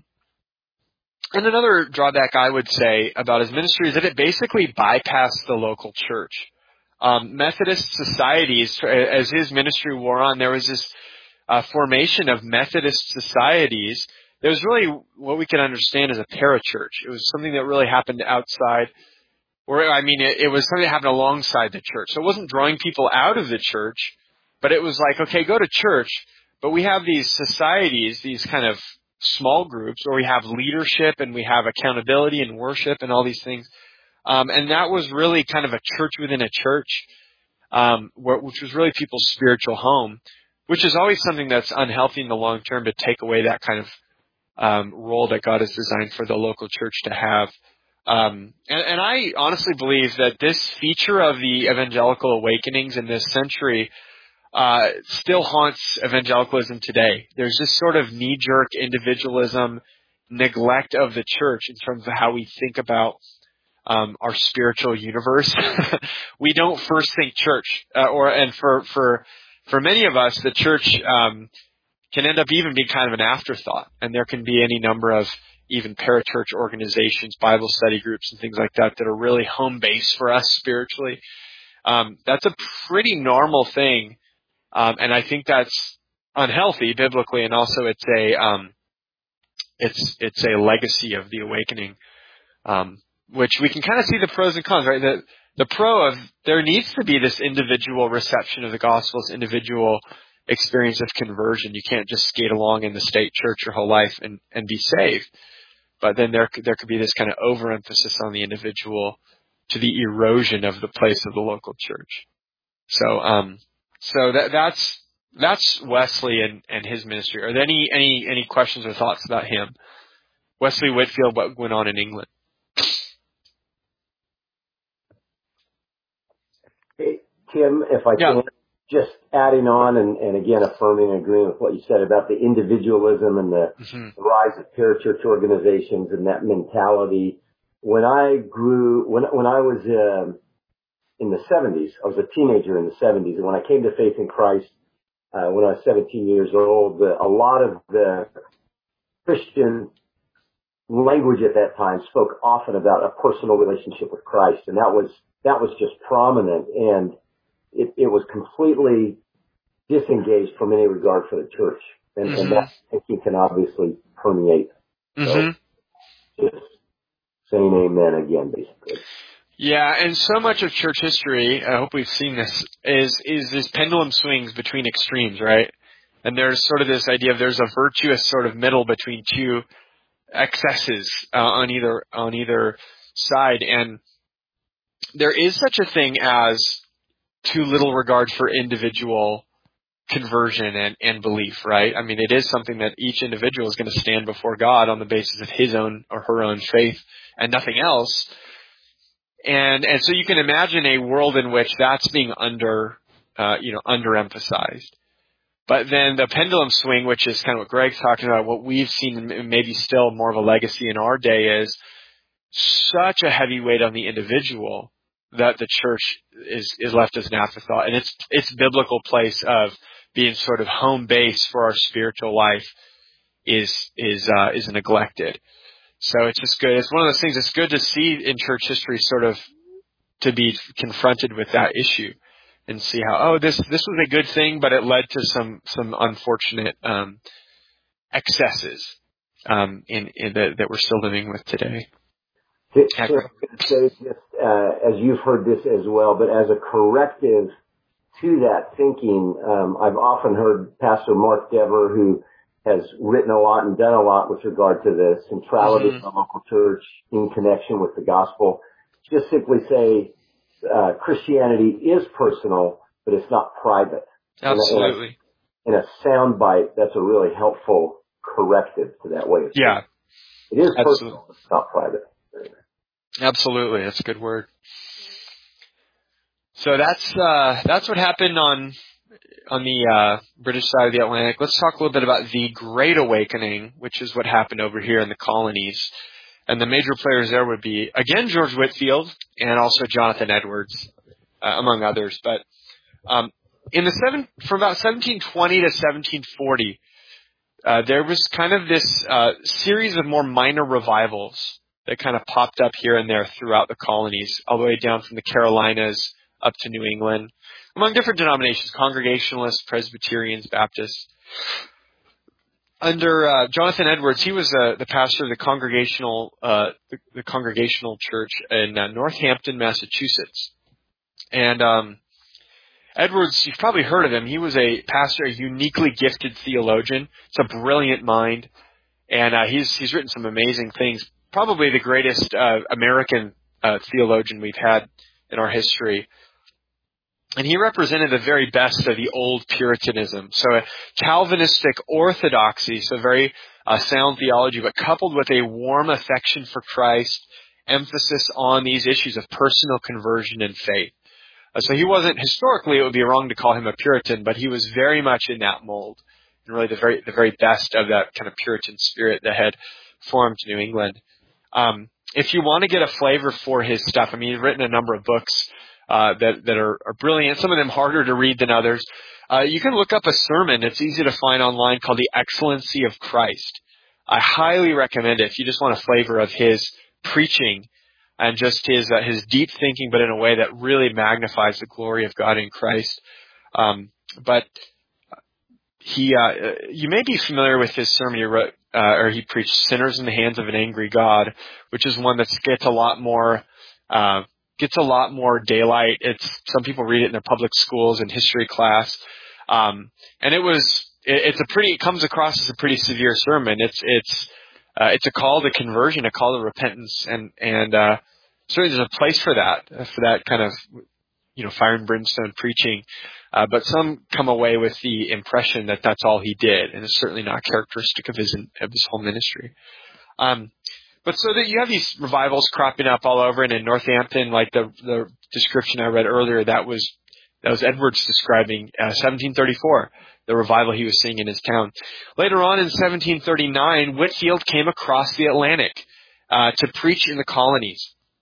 and another drawback I would say about his ministry is that it basically bypassed the local church. Um, Methodist societies, as his ministry wore on, there was this uh, formation of Methodist societies. There was really what we can understand as a parachurch. It was something that really happened outside, or I mean, it, it was something that happened alongside the church. So it wasn't drawing people out of the church, but it was like, okay, go to church, but we have these societies, these kind of small groups where we have leadership and we have accountability and worship and all these things. Um, and that was really kind of a church within a church, um, where, which was really people's spiritual home, which is always something that's unhealthy in the long term to take away that kind of um, role that God has designed for the local church to have. Um, and, and I honestly believe that this feature of the evangelical awakenings in this century uh, still haunts evangelicalism today. There's this sort of knee-jerk individualism, neglect of the church in terms of how we think about Um, our spiritual universe. We don't first think church, uh, or and for for for many of us, the church um, can end up even being kind of an afterthought, and there can be any number of even parachurch organizations, Bible study groups, and things like that that are really home base for us spiritually. Um, that's a pretty normal thing, um, and I think that's unhealthy biblically, and also it's a um, it's it's a legacy of the awakening. Um, which we can kind of see the pros and cons, right? The, the pro of there needs to be this individual reception of the gospel, this individual experience of conversion. You can't just skate along in the state church your whole life and, and be saved. But then there, there could be this kind of overemphasis on the individual to the erosion of the place of the local church. So, um, so that, that's, that's Wesley and, and his ministry. Are there any, any, any questions or thoughts about him? Wesley Whitefield, what went on in England? Hey, Tim, if I Yeah. can, just adding on and, and again affirming and agreeing with what you said about the individualism and the, Mm-hmm. the rise of parachurch organizations and that mentality. When I grew, when when I was um, in the seventies, I was a teenager in the seventies, and when I came to faith in Christ uh, when I was seventeen years old, the, a lot of the Christian language at that time spoke often about a personal relationship with Christ, and that was that was just prominent, and it, it was completely disengaged from any regard for the church, and, Mm-hmm. and that thinking can obviously permeate. Mm-hmm. So, just saying amen again, basically. Yeah, and so much of church history, I hope we've seen this, is is this pendulum swings between extremes, right? And there's sort of this idea of there's a virtuous sort of middle between two excesses uh, on either on either side, and there is such a thing as too little regard for individual conversion and, and belief, right? I mean, it is something that each individual is going to stand before God on the basis of his own or her own faith and nothing else. And and so you can imagine a world in which that's being under, uh, you know, underemphasized. But then the pendulum swing, which is kind of what Greg's talking about, what we've seen, and maybe still more of a legacy in our day, is such a heavy weight on the individual that the church is is left as an afterthought, and its its biblical place of being sort of home base for our spiritual life is is uh, is neglected. So it's just good. It's one of those things. It's good to see in church history sort of to be confronted with that issue and see how, oh, this this was a good thing, but it led to some some unfortunate um, excesses um, in, in the, that we're still living with today. So I was going to say, just, uh, as you've heard this as well, but as a corrective to that thinking, um, I've often heard Pastor Mark Dever, who has written a lot and done a lot with regard to the centrality mm-hmm. of the local church in connection with the gospel, just simply say uh, Christianity is personal, but it's not private. Absolutely. In a, in a sound bite, that's a really helpful corrective to that way of thinking. Yeah. It is Absolutely. personal, but it's not private. Absolutely. That's a good word. So that's uh, that's what happened on on the uh, British side of the Atlantic. Let's talk a little bit about the Great Awakening, which is what happened over here in the colonies. And the major players there would be, again, George Whitefield and also Jonathan Edwards, uh, among others. But um, in the seven, from about seventeen twenty to seventeen forty, uh, there was kind of this uh, series of more minor revivals that kind of popped up here and there throughout the colonies, all the way down from the Carolinas up to New England, among different denominations, Congregationalists, Presbyterians, Baptists. Under uh, Jonathan Edwards, he was uh, the pastor of the Congregational uh, the, the Congregational Church in uh, Northampton, Massachusetts. And um, Edwards, you've probably heard of him. He was a pastor, a uniquely gifted theologian. It's a brilliant mind, and uh, he's he's written some amazing things. Probably the greatest uh, American uh, theologian we've had in our history. And he represented the very best of the old Puritanism. So a Calvinistic orthodoxy, so very uh, sound theology, but coupled with a warm affection for Christ, emphasis on these issues of personal conversion and faith. Uh, so he wasn't, historically it would be wrong to call him a Puritan, but he was very much in that mold. And really the very, the very best of that kind of Puritan spirit that had formed New England. Um, if you want to get a flavor for his stuff, I mean, he's written a number of books Uh, that, that are, are brilliant, some of them harder to read than others. Uh, you can look up a sermon. It's easy to find online called The Excellency of Christ. I highly recommend it if you just want a flavor of his preaching and just his uh, his deep thinking, but in a way that really magnifies the glory of God in Christ. Um, but he, uh, you may be familiar with his sermon he wrote, uh, or he preached Sinners in the Hands of an Angry God, which is one that gets a lot more uh gets a lot more daylight. It's, some people read it in their public schools and history class. Um, and it was, it, it's a pretty, it comes across as a pretty severe sermon. It's, it's, uh, it's a call to conversion, a call to repentance. And, and, uh, certainly there's a place for that, for that kind of, you know, fire and brimstone preaching. Uh, but some come away with the impression that that's all he did. And it's certainly not characteristic of his, of his whole ministry. Um, But so that you have these revivals cropping up all over, and in Northampton, like the the description I read earlier, that was that was Edwards describing uh, seventeen thirty-four, the revival he was seeing in his town. Later on in seventeen thirty-nine, Whitefield came across the Atlantic uh, to preach in the colonies,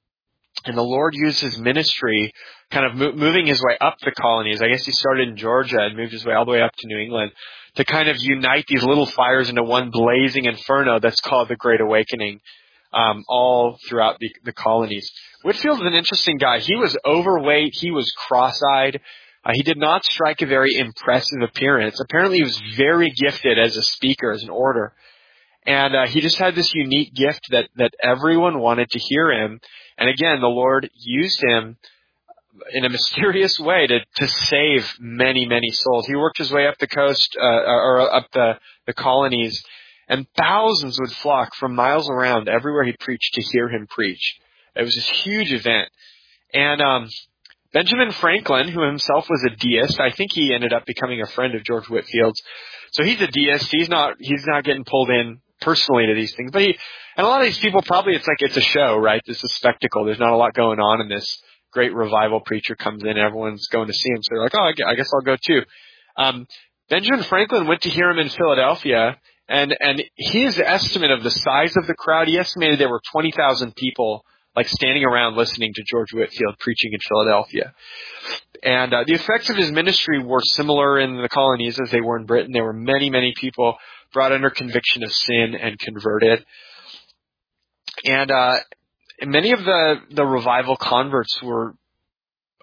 and the Lord used his ministry, kind of mo- moving his way up the colonies. I guess he started in Georgia and moved his way all the way up to New England, to kind of unite these little fires into one blazing inferno that's called the Great Awakening. Um, all throughout the, the colonies. Whitefield is an interesting guy. He was overweight. He was cross-eyed. Uh, he did not strike a very impressive appearance. Apparently he was very gifted as a speaker, as an orator. And uh, he just had this unique gift that, that everyone wanted to hear him. And again, the Lord used him in a mysterious way to, to save many, many souls. He worked his way up the coast, uh, or up the, the colonies, and thousands would flock from miles around everywhere he preached to hear him preach. It was this huge event. And um, Benjamin Franklin, who himself was a deist, I think he ended up becoming a friend of George Whitefield's. So he's a deist. He's not he's not getting pulled in personally to these things. But he, and a lot of these people, probably it's like it's a show, right? It's a spectacle. There's not a lot going on, and this great revival preacher comes in, and everyone's going to see him. So they're like, oh, I guess I'll go too. Um, Benjamin Franklin went to hear him in Philadelphia. And, and his estimate of the size of the crowd, he estimated there were twenty thousand people like standing around listening to George Whitefield preaching in Philadelphia. And uh, the effects of his ministry were similar in the colonies as they were in Britain. There were many, many people brought under conviction of sin and converted. And uh, many of the, the revival converts were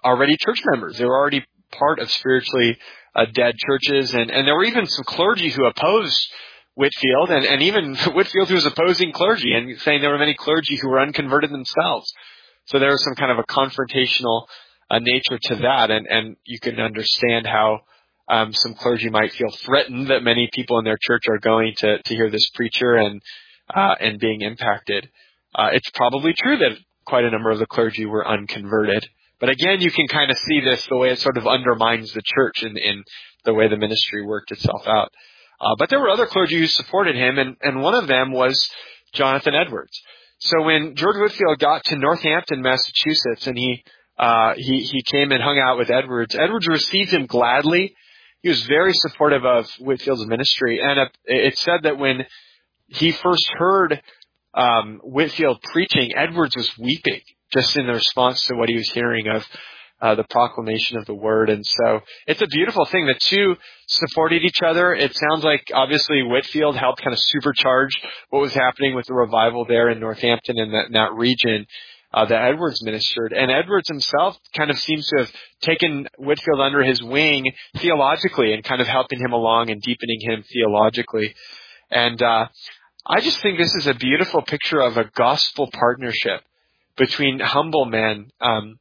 already church members. They were already part of spiritually uh, dead churches, and, and there were even some clergy who opposed Whitefield, and, and even Whitefield who was opposing clergy and saying there were many clergy who were unconverted themselves. So there was some kind of a confrontational uh, nature to that, and, and you can understand how um, some clergy might feel threatened that many people in their church are going to, to hear this preacher and uh, and being impacted. Uh, it's probably true that quite a number of the clergy were unconverted. But again, you can kind of see this, the way it sort of undermines the church in, in the way the ministry worked itself out. Uh, but there were other clergy who supported him, and, and one of them was Jonathan Edwards. So when George Whitefield got to Northampton, Massachusetts, and he uh, he he came and hung out with Edwards, Edwards received him gladly. He was very supportive of Whitefield's ministry, and uh, it said that when he first heard um, Whitefield preaching, Edwards was weeping just in the response to what he was hearing of uh, the proclamation of the word. And so it's a beautiful thing. The two supported each other. It sounds like obviously Whitefield helped kind of supercharge what was happening with the revival there in Northampton and that, in that region uh, that Edwards ministered. And Edwards himself kind of seems to have taken Whitefield under his wing theologically and kind of helping him along and deepening him theologically. And uh, I just think this is a beautiful picture of a gospel partnership between humble men um,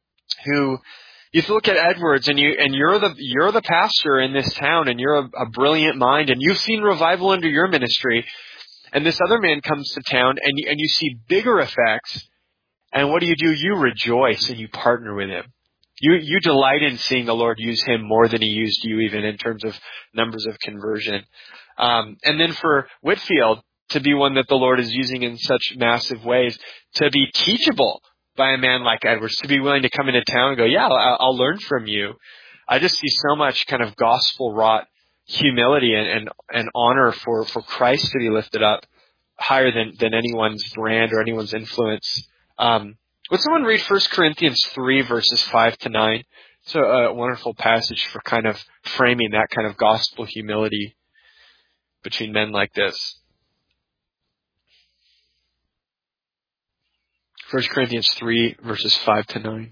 who, you look at Edwards and you and you're the you're the pastor in this town and you're a, a brilliant mind and you've seen revival under your ministry, and this other man comes to town and you, and you see bigger effects, and what do you do? You rejoice and you partner with him. You you delight in seeing the Lord use him more than he used you, even in terms of numbers of conversion. Um, and then for Whitefield to be one that the Lord is using in such massive ways, to be teachable by a man like Edwards, to be willing to come into town and go, yeah, I'll, I'll learn from you. I just see so much kind of gospel-wrought humility and, and, and honor for, for Christ to be lifted up higher than, than anyone's brand or anyone's influence. Um, would someone read First Corinthians three, verses five to nine? It's a, a wonderful passage for kind of framing that kind of gospel humility between men like this. First Corinthians three, verses five to nine.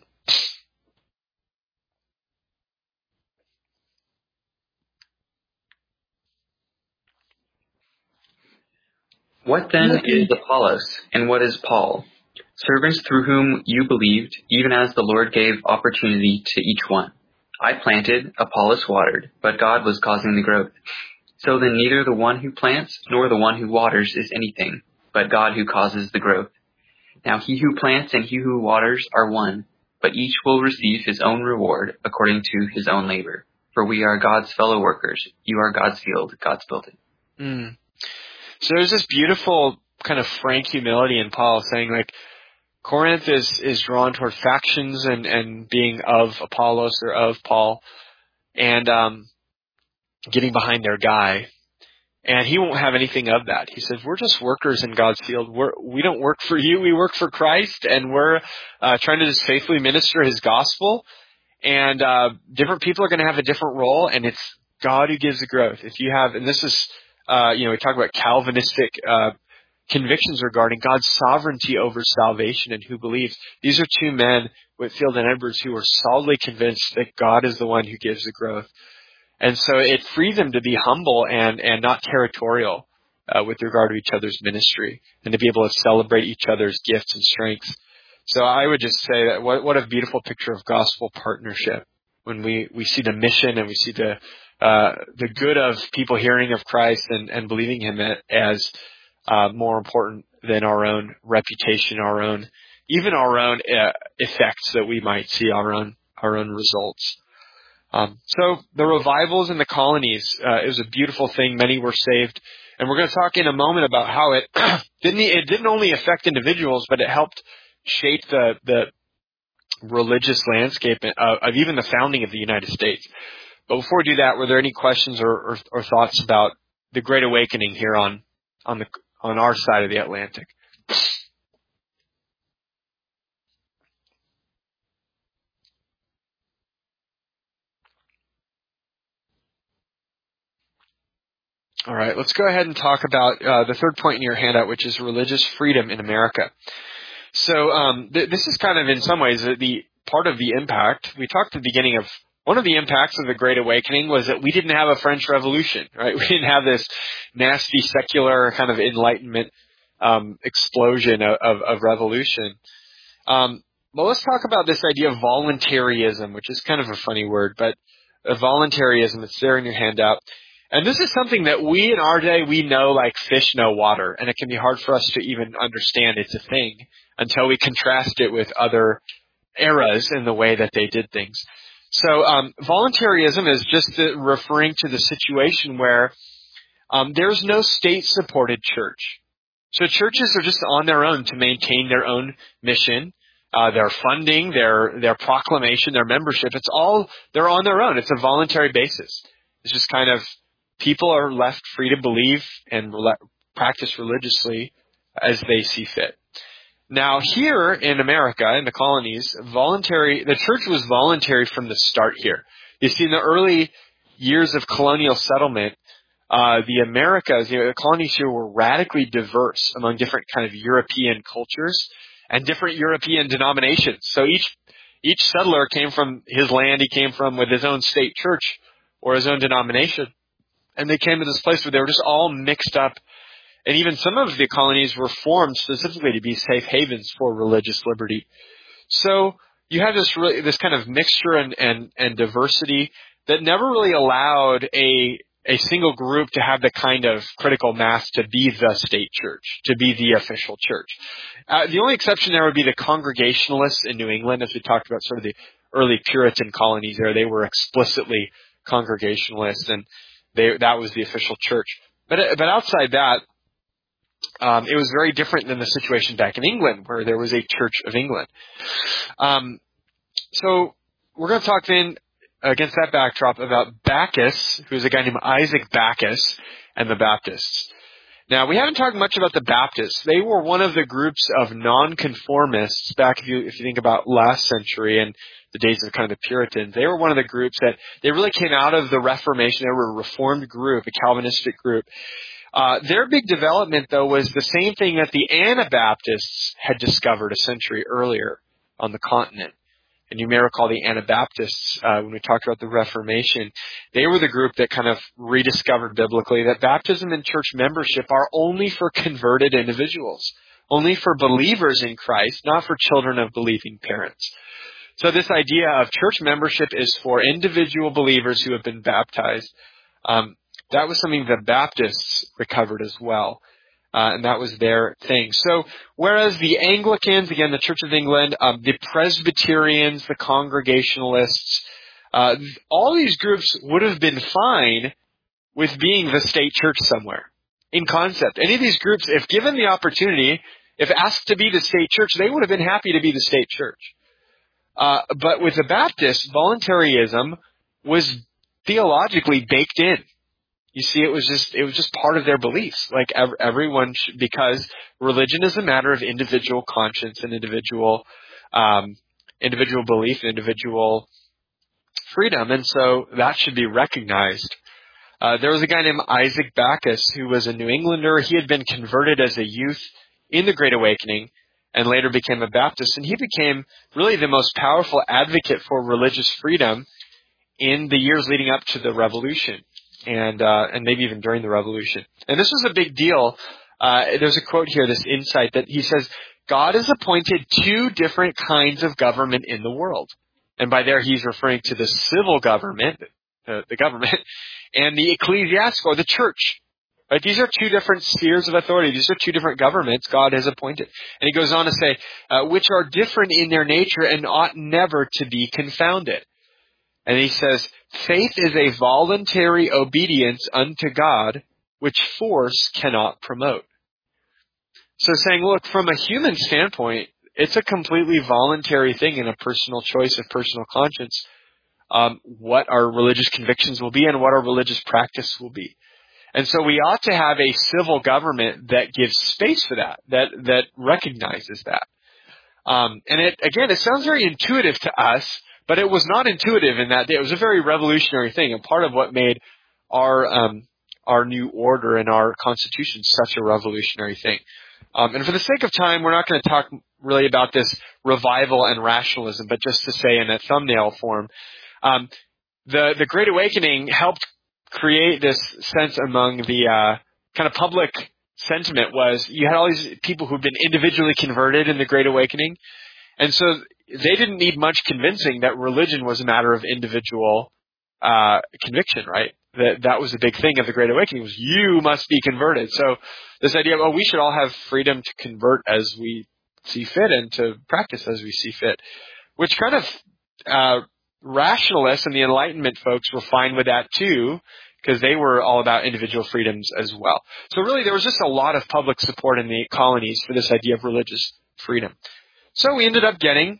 What then is Apollos, and what is Paul? Servants through whom you believed, even as the Lord gave opportunity to each one. I planted, Apollos watered, but God was causing the growth. So then neither the one who plants nor the one who waters is anything, but God who causes the growth. Now he who plants and he who waters are one, but each will receive his own reward according to his own labor. For we are God's fellow workers. You are God's field. God's built it. Mm. So there's this beautiful kind of frank humility in Paul saying, like, Corinth is, is drawn toward factions and, and being of Apollos or of Paul and um, getting behind their guy. And he won't have anything of that. He says, we're just workers in God's field. We're, we don't work for you. We work for Christ, and we're uh, trying to just faithfully minister his gospel. And uh, different people are going to have a different role, and it's God who gives the growth. If you have, and this is, uh, you know, we talk about Calvinistic uh, convictions regarding God's sovereignty over salvation and who believes. These are two men, Whitefield and Edwards, who are solidly convinced that God is the one who gives the growth. And so it frees them to be humble and, and not territorial uh, with regard to each other's ministry, and to be able to celebrate each other's gifts and strengths. So I would just say that what, what a beautiful picture of gospel partnership when we, we see the mission and we see the uh, the good of people hearing of Christ and, and believing him as uh, more important than our own reputation, our own, even our own uh, effects that we might see, our own our own results. Um, so the revivals in the colonies, uh, it was a beautiful thing. Many were saved. And we're going to talk in a moment about how it didn't, it didn't only affect individuals, but it helped shape the, the religious landscape of, of even the founding of the United States. But before we do that, were there any questions or, or, or thoughts about the Great Awakening here on, on the, on our side of the Atlantic? All right, let's go ahead and talk about uh, the third point in your handout, which is religious freedom in America. So um, th- this is kind of, in some ways, the part of the impact. We talked at the beginning of one of the impacts of the Great Awakening was that we didn't have a French Revolution, right? We didn't have this nasty secular kind of Enlightenment um, explosion of, of, of revolution. Um, but let's talk about this idea of voluntarism, which is kind of a funny word, but uh, voluntarism, it's there in your handout. And this is something that we in our day, we know like fish know water, and it can be hard for us to even understand it's a thing until we contrast it with other eras in the way that they did things. So um, voluntarism is just uh, referring to the situation where um, there's no state-supported church. So churches are just on their own to maintain their own mission, uh, their funding, their their proclamation, their membership. It's all, they're on their own. It's a voluntary basis. It's just kind of, people are left free to believe and re- practice religiously as they see fit. Now here in America, in the colonies, voluntary, the church was voluntary from the start here. You see, in the early years of colonial settlement, Uh, the Americas, you know, the colonies here were radically diverse among different kind of European cultures and different European denominations. So each each settler came from his land, he came from with his own state church or his own denomination. And they came to this place where they were just all mixed up. And even some of the colonies were formed specifically to be safe havens for religious liberty. So you have this really, this kind of mixture and, and, and diversity that never really allowed a a single group to have the kind of critical mass to be the state church, to be the official church. Uh, the only exception there would be the Congregationalists in New England, as we talked about sort of the early Puritan colonies there. They were explicitly Congregationalists, and they, that was the official church. But but outside that, um, it was very different than the situation back in England, where there was a Church of England. Um, so we're going to talk then, against that backdrop, about Bacchus, who's a guy named Isaac Bacchus, and the Baptists. Now, we haven't talked much about the Baptists. They were one of the groups of nonconformists back, if you, if you think about last century and the days of kind of the Puritans. They were one of the groups that, they really came out of the Reformation. They were a Reformed group, a Calvinistic group. Uh, their big development, though, was the same thing that the Anabaptists had discovered a century earlier on the continent. And you may recall the Anabaptists, uh, when we talked about the Reformation, they were the group that kind of rediscovered biblically that baptism and church membership are only for converted individuals, only for believers in Christ, not for children of believing parents. So this idea of church membership is for individual believers who have been baptized. Um, that was something the Baptists recovered as well. Uh, and that was their thing. So whereas the Anglicans, again, the Church of England, um, the Presbyterians, the Congregationalists, uh, all these groups would have been fine with being the state church somewhere in concept. Any of these groups, if given the opportunity, if asked to be the state church, they would have been happy to be the state church. Uh, but with the Baptists, voluntarism was theologically baked in. You see, it was just, it was just part of their beliefs. Like ev- everyone should, because religion is a matter of individual conscience and individual, um, individual belief and individual freedom. And so that should be recognized. Uh, there was a guy named Isaac Bacchus who was a New Englander. He had been converted as a youth in the Great Awakening and later became a Baptist. And he became really the most powerful advocate for religious freedom in the years leading up to the Revolution. And uh, and maybe even during the Revolution. And this was a big deal. Uh, there's a quote here, this insight, that he says, God has appointed two different kinds of government in the world. And by there he's referring to the civil government, uh, the government, and the ecclesiastical, or the church. Right? These are two different spheres of authority. These are two different governments God has appointed. And he goes on to say, uh, which are different in their nature and ought never to be confounded. And he says, faith is a voluntary obedience unto God, which force cannot promote. So saying, look, from a human standpoint, it's a completely voluntary thing and a personal choice of personal conscience, um, what our religious convictions will be and what our religious practice will be. And so we ought to have a civil government that gives space for that, that, that recognizes that. Um, and it, again, it sounds very intuitive to us, but it was not intuitive in that day. It was a very revolutionary thing, and part of what made our um, our new order and our Constitution such a revolutionary thing. Um, and for the sake of time, we're not going to talk really about this revival and rationalism, but just to say in a thumbnail form, um, the the Great Awakening helped create this sense among the uh, kind of public sentiment was you had all these people who'd been individually converted in the Great Awakening, and so they didn't need much convincing that religion was a matter of individual uh, conviction, right? That that was the big thing of the Great Awakening was you must be converted. So this idea of, oh, we should all have freedom to convert as we see fit and to practice as we see fit, which kind of uh, rationalists and the Enlightenment folks were fine with that too, because they were all about individual freedoms as well. So really there was just a lot of public support in the colonies for this idea of religious freedom. So we ended up getting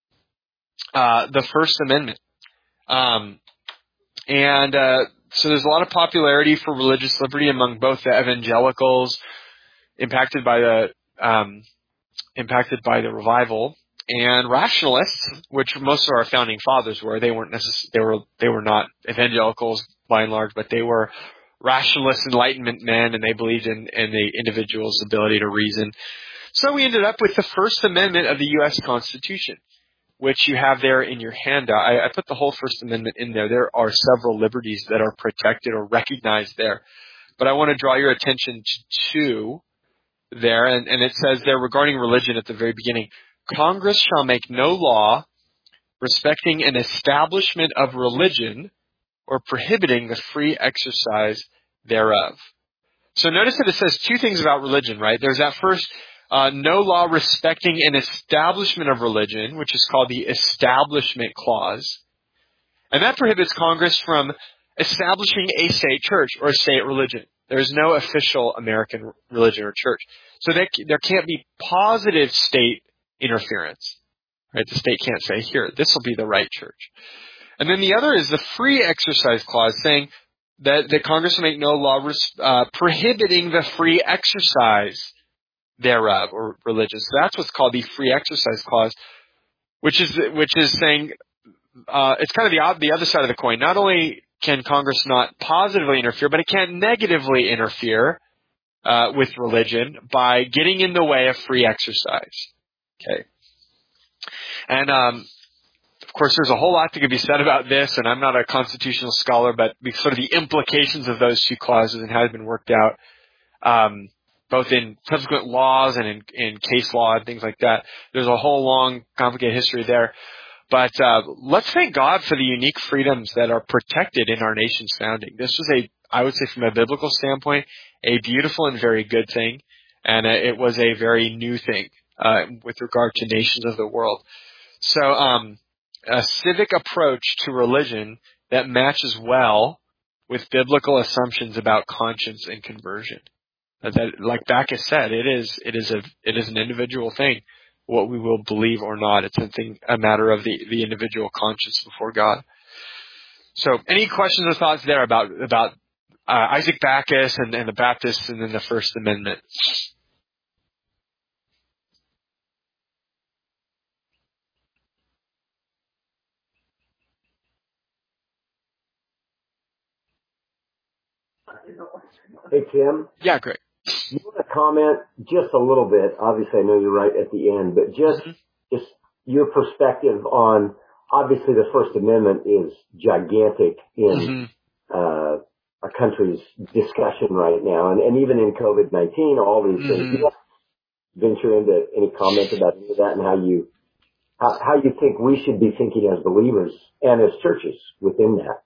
uh, the First Amendment. Um, and uh, so there's a lot of popularity for religious liberty among both the evangelicals impacted by the um, impacted by the revival and rationalists, which most of our founding fathers were. They weren't necess- they were they were not evangelicals by and large, but they were rationalist Enlightenment men, and they believed in, in the individual's ability to reason. So we ended up with the First Amendment of the U S Constitution, which you have there in your handout. I, I put the whole First Amendment in there. There are several liberties that are protected or recognized there. But I want to draw your attention to two there, and, and it says there regarding religion at the very beginning, Congress shall make no law respecting an establishment of religion or prohibiting the free exercise thereof. So notice that it says two things about religion, right? There's that first, uh, no law respecting an establishment of religion, which is called the Establishment Clause. And that prohibits Congress from establishing a state church or a state religion. There is no official American religion or church. So there, there can't be positive state interference, right? The state can't say, here, this will be the right church. And then the other is the Free Exercise Clause, saying that, that Congress will make no law uh, prohibiting the free exercise thereof, or religion. So that's what's called the Free Exercise Clause, which is which is saying uh, it's kind of the the other side of the coin. Not only can Congress not positively interfere, but it can negatively interfere uh, with religion by getting in the way of free exercise. Okay, and um, of course, there's a whole lot that could be said about this, and I'm not a constitutional scholar, but sort of the implications of those two clauses and how they've been worked out, um, both in subsequent laws and in, in case law and things like that. There's a whole long, complicated history there. But uh, let's thank God for the unique freedoms that are protected in our nation's founding. This was a, I would say from a biblical standpoint, a beautiful and very good thing, and uh, it was a very new thing uh, with regard to nations of the world. So um, a civic approach to religion that matches well with biblical assumptions about conscience and conversion. Uh, that, like Backus said, it is it is a it is an individual thing. What we will believe or not, it's something a matter of the, the individual conscience before God. So, any questions or thoughts there about about uh, Isaac Backus and, and the Baptists, and then the First Amendment? Hey, Tim. Yeah, great. You want to comment just a little bit? Obviously, I know you're right at the end, but just mm-hmm. just your perspective on, obviously, the First Amendment is gigantic in mm-hmm. uh, our country's discussion right now, and, and even in COVID nineteen, all these mm-hmm. things. You want to venture into any comment about any of that and how you how, how you think we should be thinking as believers and as churches within that?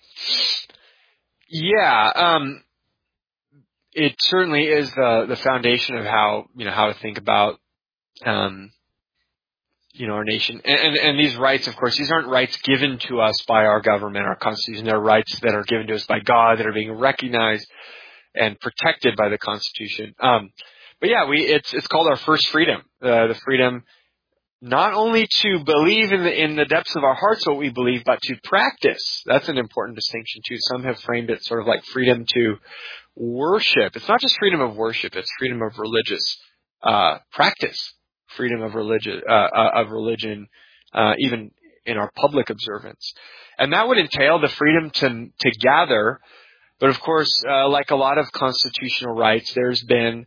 Yeah. Um, It certainly is the the foundation of how you know how to think about um, you know our nation, and, and and these rights. Of course, these aren't rights given to us by our government, our Constitution. They're rights that are given to us by God, that are being recognized and protected by the Constitution. Um, but yeah, we it's it's called our first freedom, uh, the freedom not only to believe in the in the depths of our hearts what we believe, but to practice. That's an important distinction too. Some have framed it sort of like freedom to worship. It's not just freedom of worship; it's freedom of religious uh, practice, freedom of religion, uh, uh, of religion, uh, even in our public observance, and that would entail the freedom to to gather. But of course, uh, like a lot of constitutional rights, there's been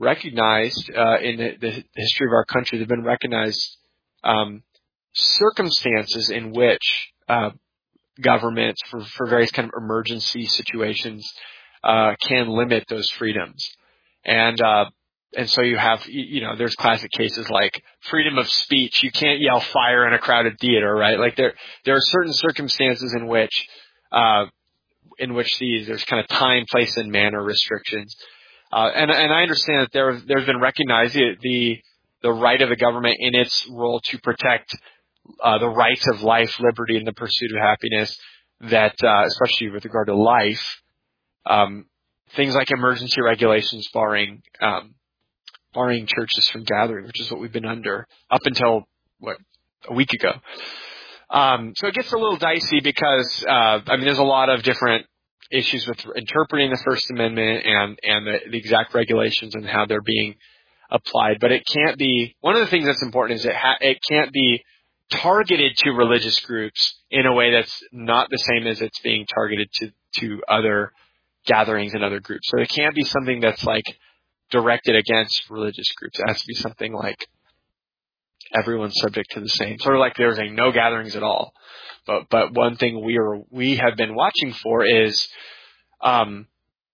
recognized uh, in the, the history of our country. They've been recognized um, circumstances in which uh, governments, for, for various kind of emergency situations, uh, can limit those freedoms. And uh, and so you have, you know, there's classic cases like freedom of speech. You can't yell fire in a crowded theater, right? Like there there are certain circumstances in which uh, in which these there's kind of time, place, and manner restrictions. Uh, and and I understand that there there's been recognized the, the the right of the government in its role to protect uh, the rights of life, liberty, and the pursuit of happiness. That uh, especially with regard to life, um, things like emergency regulations barring um, barring churches from gathering, which is what we've been under up until what a week ago. Um, so it gets a little dicey because uh, I mean there's a lot of different issues with interpreting the First Amendment and, and the, the exact regulations and how they're being applied. But it can't be, one of the things that's important is it, ha, it can't be targeted to religious groups in a way that's not the same as it's being targeted to, to other gatherings and other groups. So it can't be something that's like directed against religious groups. It has to be something like everyone's subject to the same, sort of like there's a no gatherings at all. But but one thing we are we have been watching for is, um,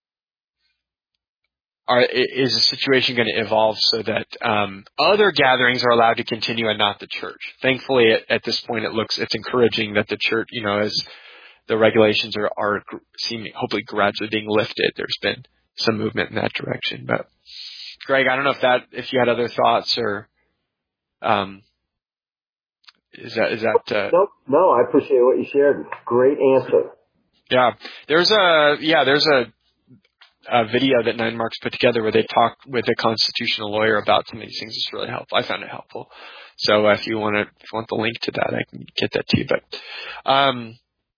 are is the situation going to evolve so that um, other gatherings are allowed to continue and not the church? Thankfully, at, at this point, it looks it's encouraging that the church, you know, as the regulations are are seeming hopefully gradually being lifted, there's been some movement in that direction. But Greg, I don't know if that if you had other thoughts or. Um, Is that, is that, uh, nope, no, I appreciate what you shared. Great answer. Yeah. There's a, yeah, there's a, a video that Nine Marks put together where they talk with a constitutional lawyer about some of these things. It's really helpful. I found it helpful. So uh, if you want to, if you want the link to that, I can get that to you. But, um,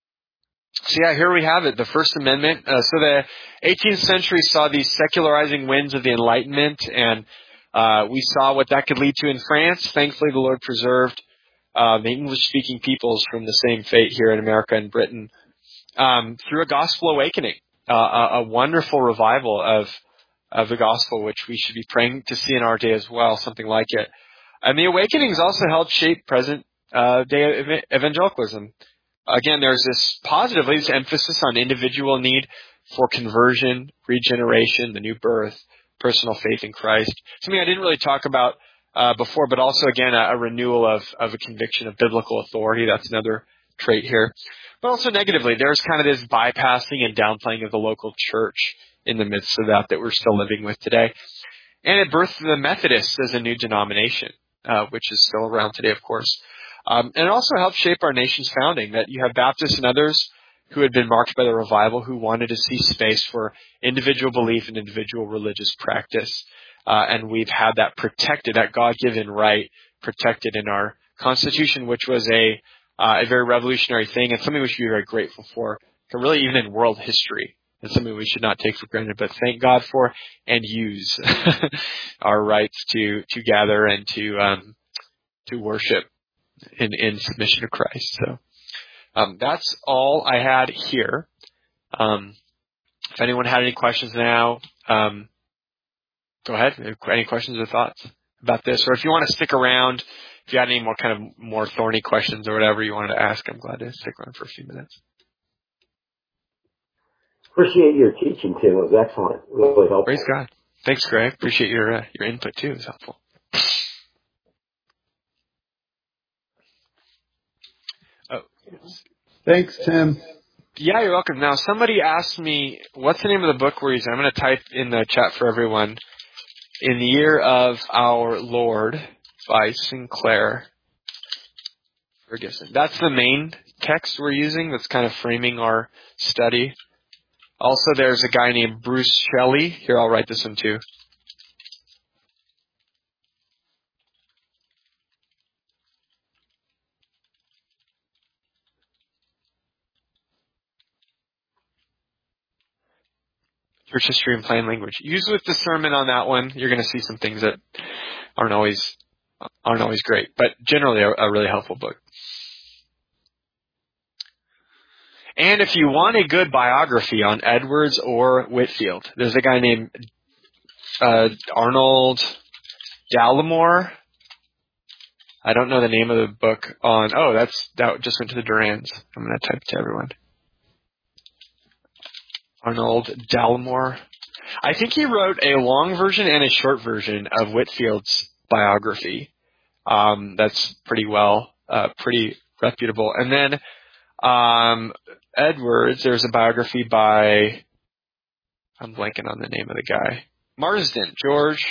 so yeah, here we have it. The First Amendment. Uh, so the eighteenth century saw these secularizing winds of the Enlightenment, and, uh, we saw what that could lead to in France. Thankfully, the Lord preserved Uh, the English-speaking peoples from the same fate here in America and Britain, um, through a gospel awakening, uh, a, a wonderful revival of of the gospel, which we should be praying to see in our day as well, something like it. And the awakenings also helped shape present uh, day ev- evangelicalism. Again, there's this positively this emphasis on individual need for conversion, regeneration, the new birth, personal faith in Christ. Something I didn't really talk about Uh, before, but also again a, a renewal of, of a conviction of biblical authority. That's another trait here. But also negatively, there's kind of this bypassing and downplaying of the local church in the midst of that that we're still living with today. And it birthed the Methodists as a new denomination, uh, which is still around today, of course. Um, and it also helped shape our nation's founding, that you have Baptists and others who had been marked by the revival who wanted to see space for individual belief and individual religious practice. Uh, and we've had that protected, that God-given right protected in our Constitution, which was a uh, a very revolutionary thing and something we should be very grateful for, for really even in world history. It's something we should not take for granted, but thank God for and use our rights to to gather and to um, to worship in, in submission to Christ. So um, that's all I had here. Um, if anyone had any questions now, um, go ahead. Any questions or thoughts about this? Or if you want to stick around, if you had any more kind of more thorny questions or whatever you wanted to ask, I'm glad to stick around for a few minutes. Appreciate your teaching, Tim. It was excellent. Really helpful. Praise God. Thanks, Greg. Appreciate your uh, your input too. It was helpful. Oh, Thanks, Tim. Yeah, you're welcome. Now, somebody asked me, what's the name of the book we're using? I'm going to type in the chat for everyone. In the Year of Our Lord by Sinclair Ferguson. That's the main text we're using that's kind of framing our study. Also, there's a guy named Bruce Shelley. Here, I'll write this one too. Church History in Plain Language. Use with discernment on that one. You're going to see some things that aren't always aren't always great, but generally a, a really helpful book. And if you want a good biography on Edwards or Whitefield, there's a guy named uh, Arnold Dallimore. I don't know the name of the book on. Oh, that's that just went to the Durans. I'm going to type it to everyone. Arnold Dallimore. I think he wrote a long version and a short version of Whitfield's biography. Um, that's pretty well, uh, pretty reputable. And then um, Edwards, there's a biography by, I'm blanking on the name of the guy, Marsden, George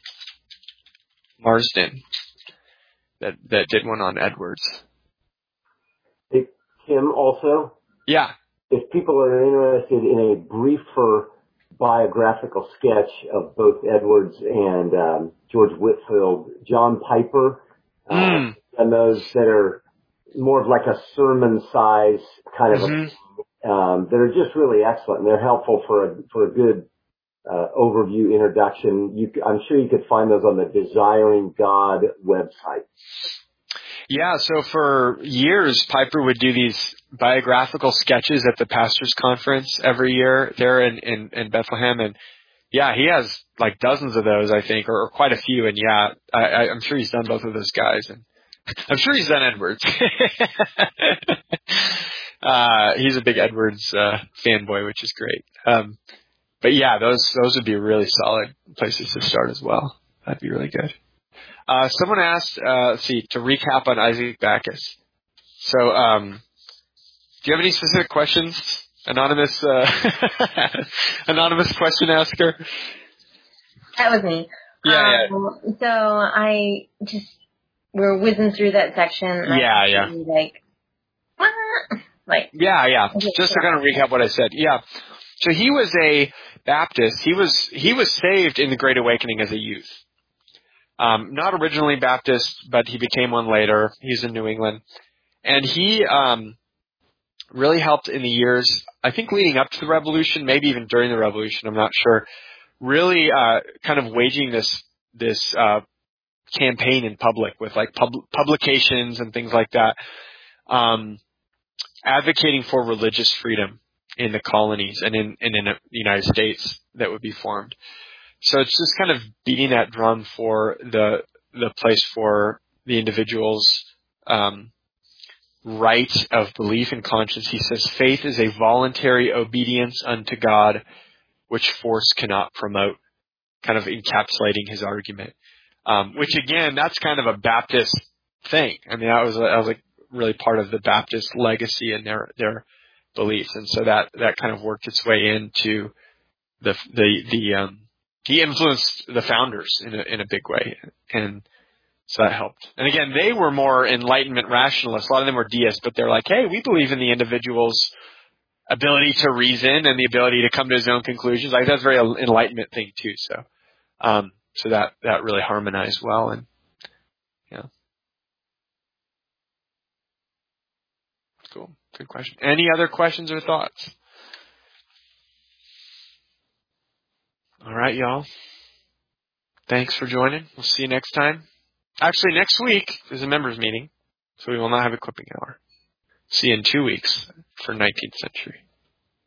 Marsden, that that did one on Edwards. Hey, Tim, also, Yeah. if people are interested in a briefer biographical sketch of both Edwards and um, George Whitefield, John Piper, uh, Mm. and those that are more of like a sermon size kind of, Mm-hmm. a, um, that are just really excellent, and they're helpful for a for a good uh, overview introduction. You, I'm sure you could find those on the Desiring God website. Yeah, so for years, Piper would do these biographical sketches at the pastors' conference every year there in, in, in Bethlehem. And yeah, he has like dozens of those, I think, or, or quite a few. And yeah, I, I, I'm sure he's done both of those guys. And I'm sure he's done Edwards. uh, he's a big Edwards uh, fanboy, which is great. Um, but yeah, those those would be really solid places to start as well. That'd be really good. Uh, someone asked, uh, let's see, to recap on Isaac Backus. So, um, do you have any specific questions, anonymous, uh, anonymous question asker? That was me. Yeah, um, yeah. So I just, we're whizzing through that section. And yeah, I yeah. like, ah, like. Yeah, yeah. Okay, Just to yeah. kind of recap what I said. Yeah. So he was a Baptist. He was, he was saved in the Great Awakening as a youth. Um, not originally Baptist, but he became one later. He's in New England. And he um, really helped in the years, I think leading up to the Revolution, maybe even during the Revolution, I'm not sure, really uh, kind of waging this this uh, campaign in public with like pub- publications and things like that, um, advocating for religious freedom in the colonies and in, and in the United States that would be formed. So it's just kind of beating that drum for the the place for the individual's um, right of belief and conscience. He says, faith is a voluntary obedience unto God, which force cannot promote, kind of encapsulating his argument. Um, which again, that's kind of a Baptist thing. I mean, that was, that was like really part of the Baptist legacy and their, their beliefs. And so that, that kind of worked its way into the, the, the, um, he influenced the founders in a, in a big way, and so that helped. And again, they were more Enlightenment rationalists. A lot of them were deists, but they're like, hey, we believe in the individual's ability to reason and the ability to come to his own conclusions. Like that's a very Enlightenment thing too. So, um, so that that really harmonized well. And yeah, cool, good question. Any other questions or thoughts? All right, y'all. Thanks for joining. We'll see you next time. Actually, next week is a members meeting, so we will not have a clipping hour. See you in two weeks for nineteenth century.